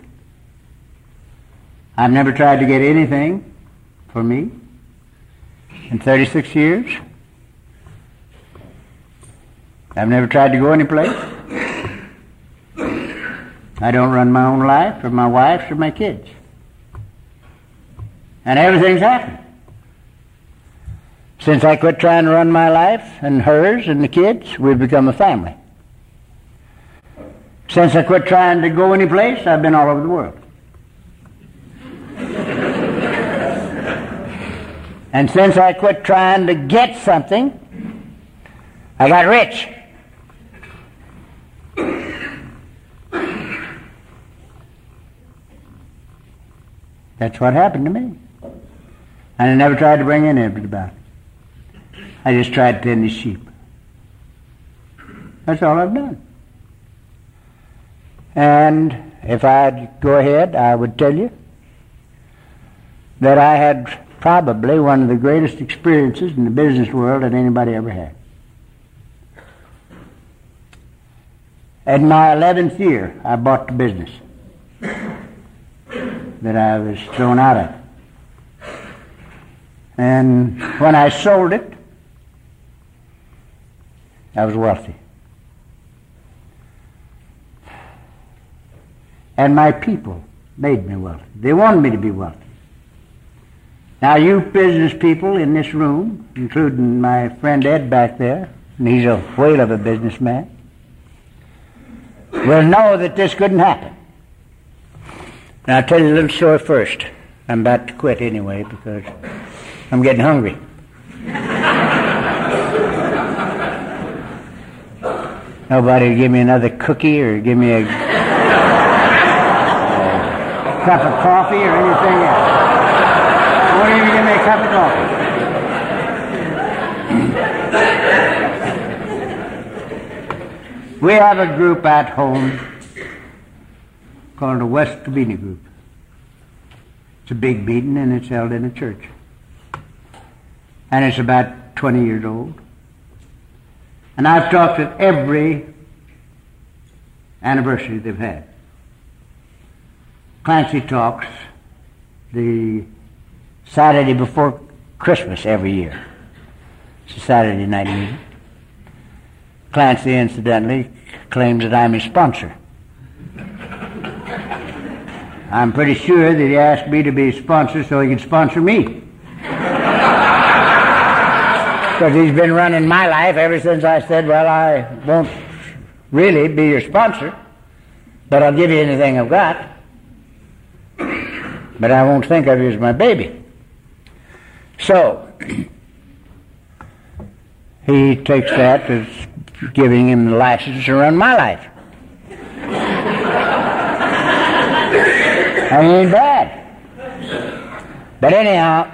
I've never tried to get anything for me in thirty-six years. I've never tried to go anyplace. I don't run my own life or my wife's or my kids. And everything's happened. Since I quit trying to run my life and hers and the kids, we've become a family. Since I quit trying to go any place, I've been all over the world. And since I quit trying to get something, I got rich. That's what happened to me. And I never tried to bring any of it about. I just tried to tend the sheep. That's all I've done. And if I'd go ahead, I would tell you that I had probably one of the greatest experiences in the business world that anybody ever had. In my eleventh year, I bought the business that I was thrown out of. And when I sold it, I was wealthy. And my people made me wealthy. They wanted me to be wealthy. Now, you business people in this room, including my friend Ed back there, and he's a whale of a businessman, will know that this couldn't happen. Now, I'll tell you a little story first. I'm about to quit anyway because I'm getting hungry. Nobody will give me another cookie or give me a, a cup of coffee or anything else. Won't even give me a cup of coffee. We have a group at home called the West Covina Group. It's a big meeting and it's held in a church. And it's about twenty years old. And I've talked at every anniversary they've had. Clancy talks the Saturday before Christmas every year. It's a Saturday night meeting. Clancy, incidentally, claims that I'm his sponsor. I'm pretty sure that he asked me to be his sponsor so he could sponsor me. Because he's been running my life ever since I said, well, I won't really be your sponsor, but I'll give you anything I've got. But I won't think of you as my baby. So, he takes that as giving him the license to run my life. I ain't bad. But anyhow,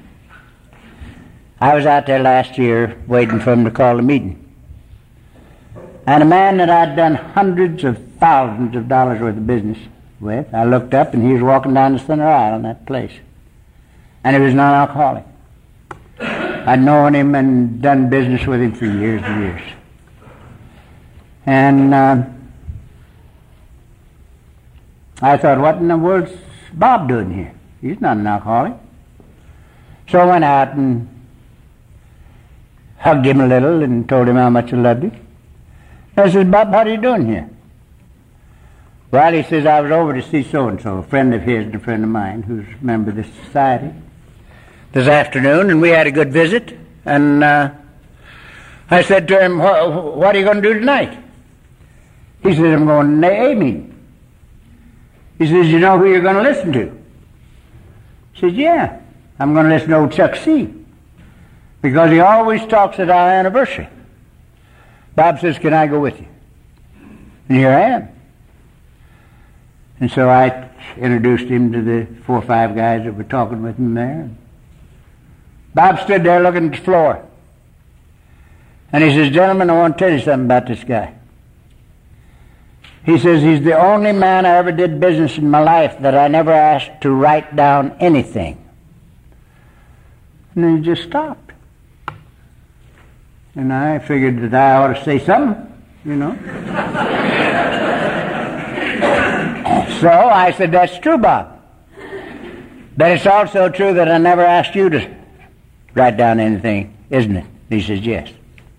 I was out there last year waiting for him to call a meeting. And a man that I'd done hundreds of thousands of dollars worth of business with, I looked up and he was walking down the center aisle in that place. And he was non-alcoholic. I'd known him and done business with him for years and years. And uh, I thought, what in the world's Bob doing here? He's not an alcoholic. So I went out and hugged him a little and told him how much I loved him. I said, Bob, what are you doing here? Well, he says, I was over to see so-and-so, a friend of his and a friend of mine who's a member of this society, this afternoon, and we had a good visit. And uh, I said to him, what are you going to do tonight? He said, I'm going to an A A meeting. He says, you know who you're going to listen to? I said, yeah, I'm going to listen to old Chuck C. Because he always talks at our anniversary. Bob says, can I go with you? And here I am. And so I introduced him to the four or five guys that were talking with him there. Bob stood there looking at the floor. And he says, gentlemen, I want to tell you something about this guy. He says, he's the only man I ever did business in my life that I never asked to write down anything. And then he just stopped. And I figured that I ought to say something, you know. So I said, that's true, Bob. But it's also true that I never asked you to write down anything, isn't it? He says, yes.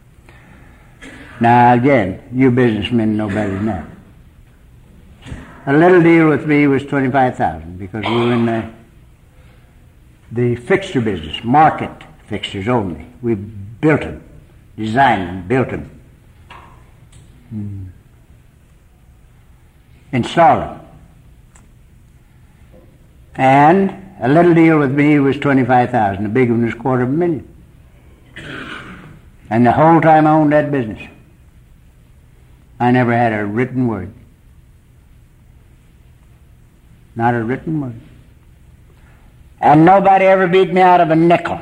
Now, again, you businessmen know better than that. A little deal with me was twenty-five thousand dollars because we were in the, the fixture business, market fixtures only. We built them, designed them, built them, hmm. installed them. And a little deal with me was twenty-five thousand dollars. The big one was a quarter of a million. And the whole time I owned that business, I never had a written word. Not a written word. And nobody ever beat me out of a nickel.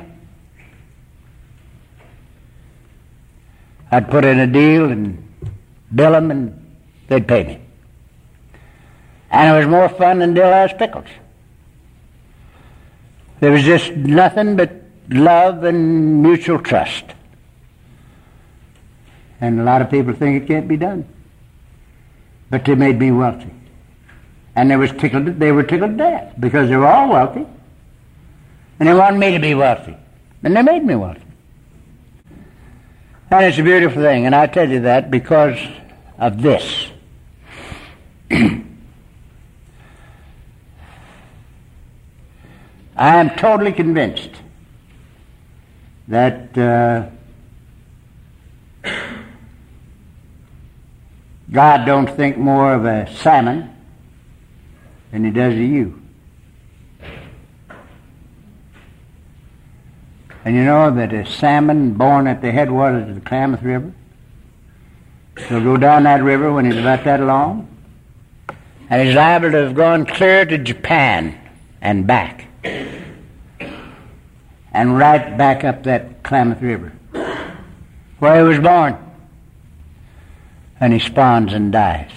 I'd put in a deal and bill them and they'd pay me. And it was more fun than dill ass pickles. There was just nothing but love and mutual trust. And a lot of people think it can't be done. But they made me wealthy. And they was tickled, they were tickled to death because they were all wealthy. And they wanted me to be wealthy. And they made me wealthy. And it's a beautiful thing. And I tell you that because of this. I am totally convinced that uh, God don't think more of a salmon than he does of you. And you know that a salmon born at the headwaters of the Klamath River He'll go down that river when he's about that long, and he's liable to have gone clear to Japan and back, and right back up that Klamath River, where he was born, and he spawns and dies.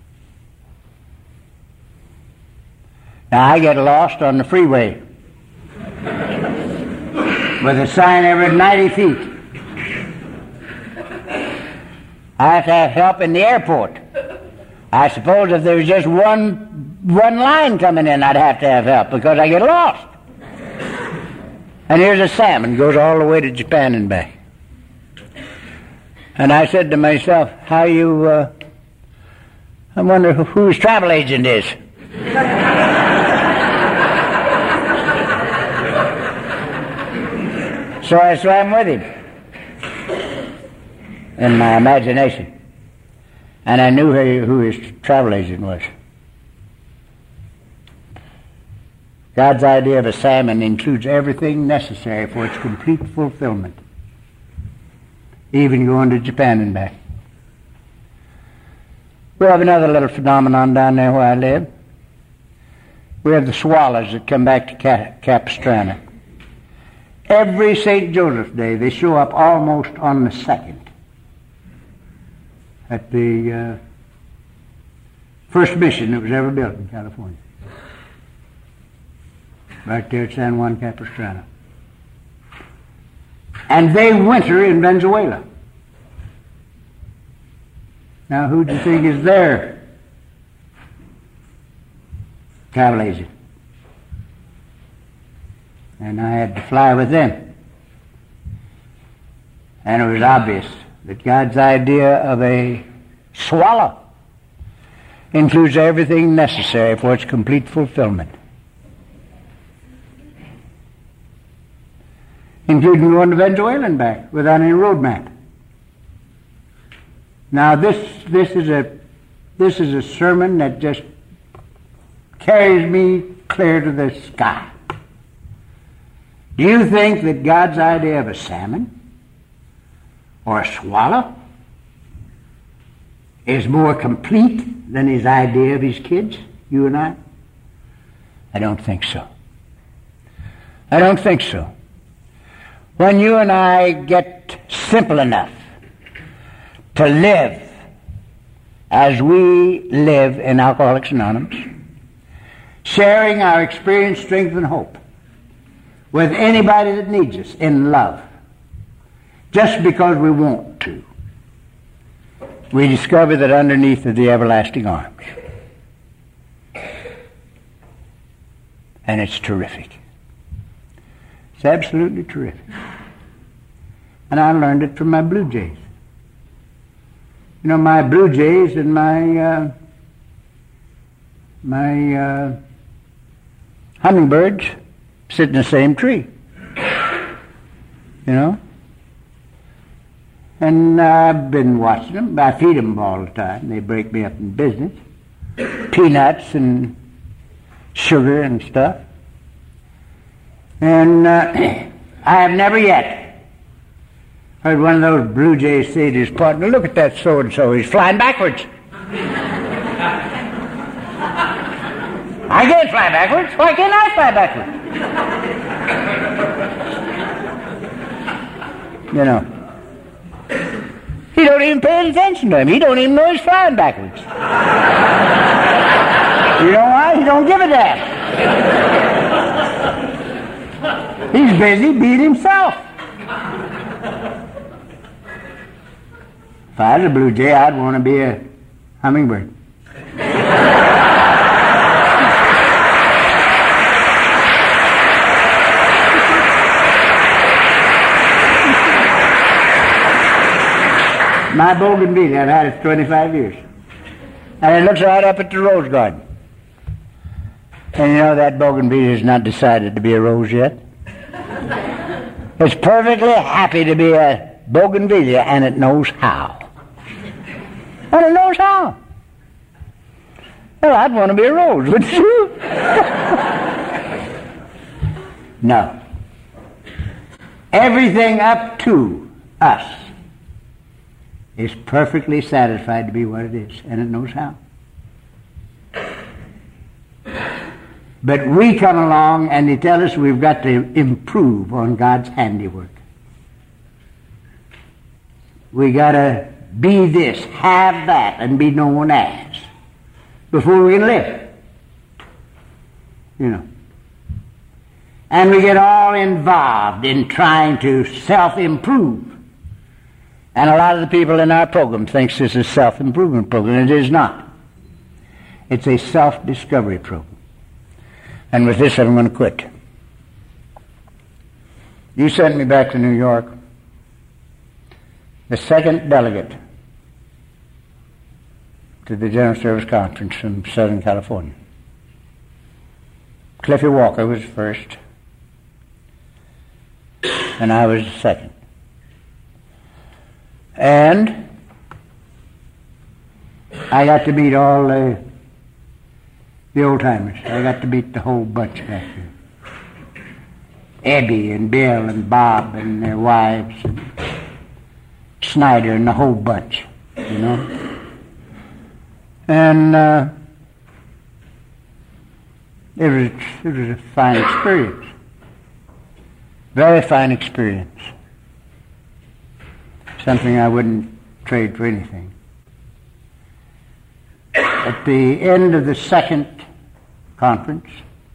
Now I get lost on the freeway with a sign every ninety feet. I have to have help in the airport. I suppose if there was just one one line coming in, I'd have to have help because I get lost. And here's a salmon goes all the way to Japan and back. And I said to myself, how you, uh, I wonder who, who his travel agent is. So I swam with him in my imagination. And I knew who, who his travel agent was. God's idea of a salmon includes everything necessary for its complete fulfillment, even going to Japan and back. We have another little phenomenon down there where I live. We have the swallows that come back to Cap- Capistrano. Every Saint Joseph's Day, they show up almost on the second at the uh, first mission that was ever built in California, right there at San Juan Capistrano. And they winter in Venezuela. Now, who do you think is their travel agent? And I had to fly with them. And it was obvious that God's idea of a swallow includes everything necessary for its complete fulfillment, including going to Venezuela and back without any road map. Now this this is a this is a sermon that just carries me clear to the sky. Do you think that God's idea of a salmon or a swallow is more complete than his idea of his kids, you and I? I don't think so. I don't think so. When you and I get simple enough to live as we live in Alcoholics Anonymous, sharing our experience, strength, and hope with anybody that needs us in love, just because we want to, we discover that underneath are the everlasting arms. And it's terrific. It's absolutely terrific. And I learned it from my Blue Jays. You know, my Blue Jays and my uh, my uh, hummingbirds sit in the same tree. You know? And I've been watching them. I feed them all the time. They break me up in business. Peanuts and sugar and stuff. And uh, I have never yet heard one of those Blue Jays say to his partner, look at that so-and-so, he's flying backwards. I can't fly backwards. Why can't I fly backwards? You know. He don't even pay any attention to him. He don't even know he's flying backwards. You know why? He don't give a damn. He's busy being himself. If I was a Blue Jay, I'd want to be a hummingbird. My bougainvillea, I've had it twenty-five years. And it looks right up at the rose garden. And you know that bougainvillea has not decided to be a rose yet. It's perfectly happy to be a bougainvillea, and it knows how. And it knows how. Well, I'd want to be a rose, wouldn't you? No. Everything up to us is perfectly satisfied to be what it is, and it knows how. But we come along and they tell us we've got to improve on God's handiwork. We got to be this, have that, and be known as before we can live. You know. And we get all involved in trying to self-improve. And a lot of the people in our program thinks this is a self-improvement program. It is not. It's a self-discovery program. And with this, I'm going to quit. You sent me back to New York, the second delegate to the General Service Conference from Southern California. Cliffy Walker was first, and I was the second. And I got to meet all the, the old-timers. I got to meet the whole bunch back here. Ebbie and Bill and Bob and their wives and Snyder and the whole bunch, you know. And uh, it was, it was a fine experience. Very fine experience. Something I wouldn't trade for anything. At the end of the second conference,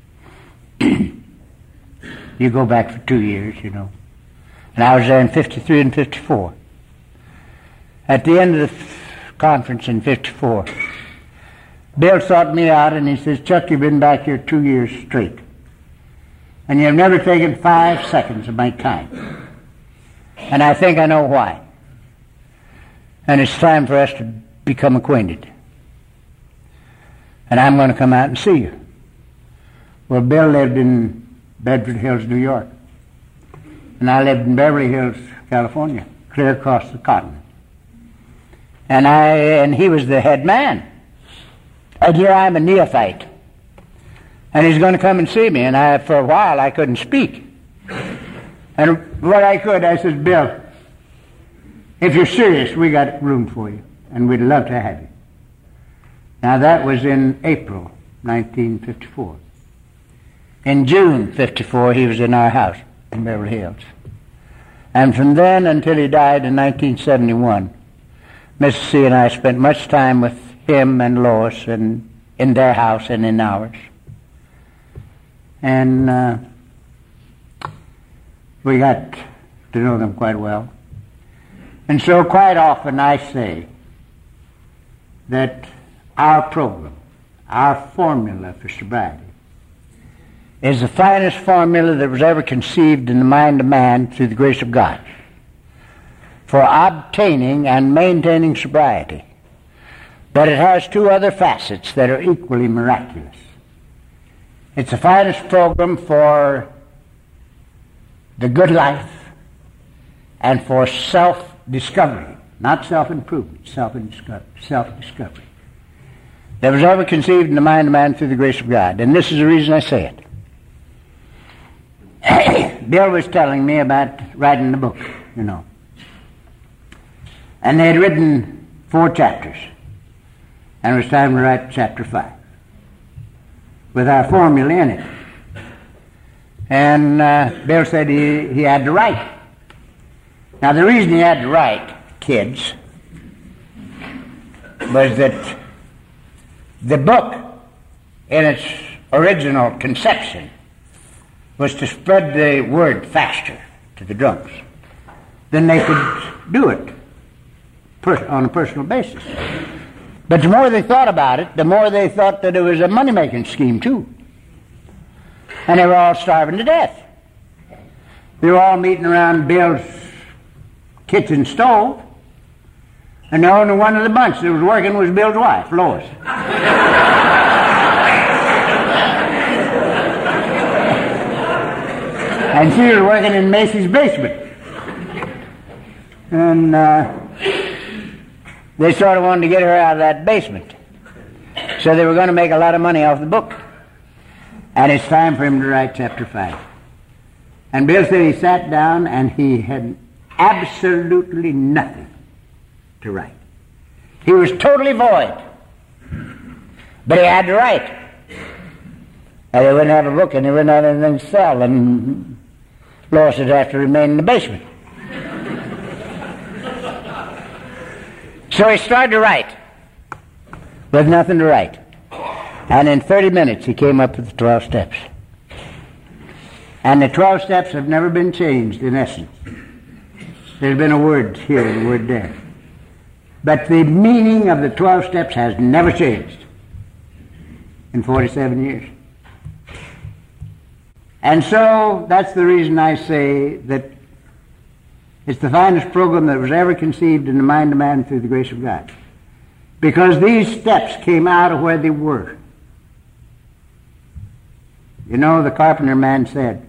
you go back for two years, you know. And I was there in fifty-three and fifty-four. At the end of the f- conference in fifty-four, Bill sought me out and he says, Chuck, you've been back here two years straight. And you've never taken five seconds of my time. And I think I know why. And it's time for us to become acquainted. And I'm going to come out and see you. Well, Bill lived in Bedford Hills, New York. And I lived in Beverly Hills, California, clear across the continent. And I and he was the head man. And here I'm a neophyte. And he's going to come and see me. And I, for a while, I couldn't speak. And what I could, I said, Bill, if you're serious, we got room for you. And we'd love to have you. Now, that was in April nineteen fifty-four. In June fifty-four, he was in our house in Beverly Hills. And from then until he died in nineteen seventy-one, Missus C and I spent much time with him and Lois and in their house and in ours. And uh, we got to know them quite well. And so quite often I say that our program, our formula for sobriety, is the finest formula that was ever conceived in the mind of man through the grace of God for obtaining and maintaining sobriety. But it has two other facets that are equally miraculous. It's the finest program for the good life and for self-discovery, not self-improvement, self-discovery, that was ever conceived in the mind of man through the grace of God. And this is the reason I say it. Bill was telling me about writing the book, you know. And they had written four chapters. And it was time to write chapter five with our formula in it. And uh, Bill said he, he had to write. Now, the reason he had to write, kids, was that the book, in its original conception, was to spread the word faster to the drunks. Then they could do it per- on a personal basis. But the more they thought about it, the more they thought that it was a money-making scheme, too. And they were all starving to death. They were all meeting around Bill's kitchen stove, and the only one of the bunch that was working was Bill's wife, Lois. And she was working in Macy's basement. And uh, they sort of wanted to get her out of that basement. So they were going to make a lot of money off the book. And it's time for him to write chapter five. And Bill said he sat down and he had absolutely nothing to write. He was totally void. But he had to write. And he wouldn't have a book and he wouldn't have anything to sell, and Lois would have to remain in the basement. So he started to write with nothing to write. And in thirty minutes he came up with the twelve steps. And the twelve steps have never been changed in essence. There's been a word here and a word there. But the meaning of the twelve steps has never changed in forty-seven years. And so that's the reason I say that it's the finest program that was ever conceived in the mind of man through the grace of God. Because these steps came out of where they were. You know, the carpenter man said,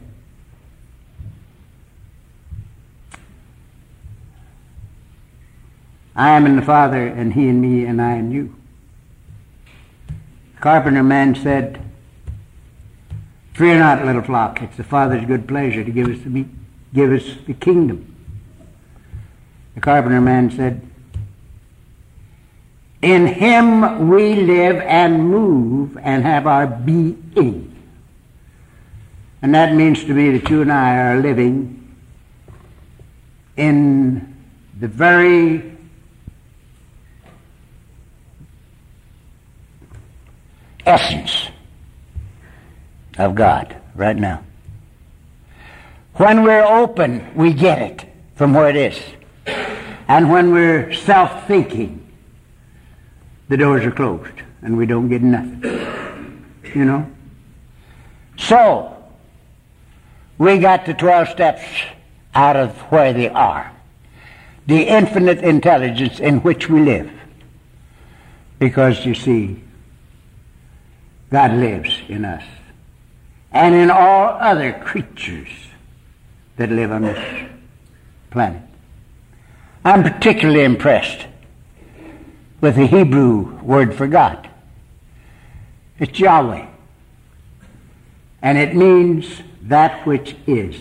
I am in the Father, and he in me, and I in you. The carpenter man said, fear not, little flock, it's the Father's good pleasure to give us the meat, give us the kingdom. The carpenter man said, in him we live and move and have our being. And that means to me that you and I are living in the very essence of God right now. When we're open, we get it from where it is. And when we're self-thinking, the doors are closed and we don't get nothing. You know? So, we got the twelve steps out of where they are. The infinite intelligence in which we live. Because, you see, God lives in us. And in all other creatures that live on this planet. I'm particularly impressed with the Hebrew word for God. It's Yahweh. And it means that which is.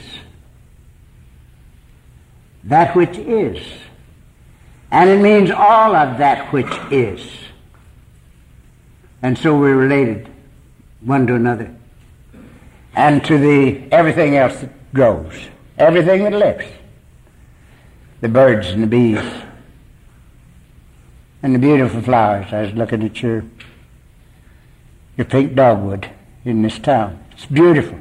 That which is. And it means all of that which is. And so we're related one to another. And to the everything else that grows. Everything that lives. The birds and the bees. And the beautiful flowers. I was looking at your, your pink dogwood in this town. It's beautiful.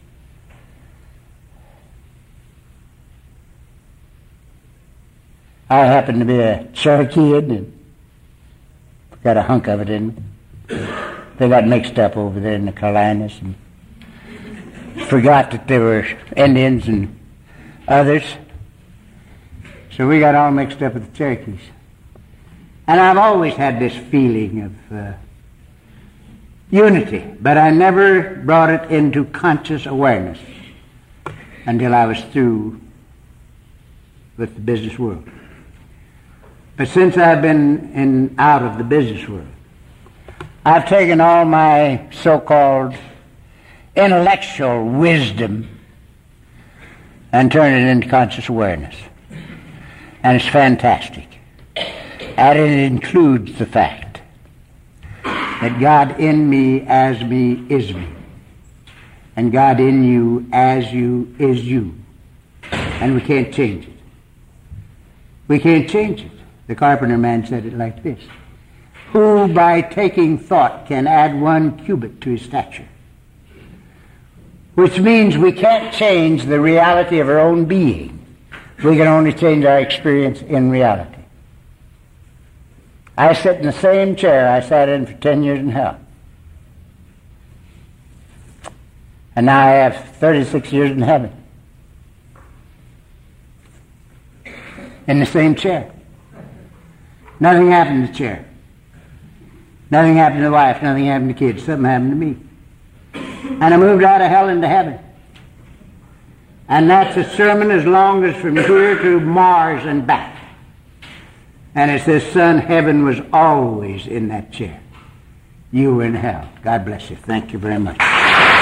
I happen to be a Cherokee and got a hunk of it in me. They got mixed up over there in the Carolinas and forgot that there were Indians and others. So we got all mixed up with the Cherokees. And I've always had this feeling of uh, unity, but I never brought it into conscious awareness until I was through with the business world. But since I've been in out of the business world, I've taken all my so-called intellectual wisdom and turned it into conscious awareness. And it's fantastic. And it includes the fact that God in me, as me, is me. And God in you, as you, is you. And we can't change it. We can't change it. The carpenter man said it like this. Who by taking thought can add one cubit to his stature? Which means we can't change the reality of our own being. We can only change our experience in reality. I sit in the same chair I sat in for ten years in hell. And now I have thirty-six years in heaven. In the same chair. Nothing happened to the chair. Nothing happened to the wife. Nothing happened to the kids. Something happened to me. And I moved out of hell into heaven. And that's a sermon as long as from here to Mars and back. And it says, son, heaven was always in that chair. You were in hell. God bless you. Thank you very much.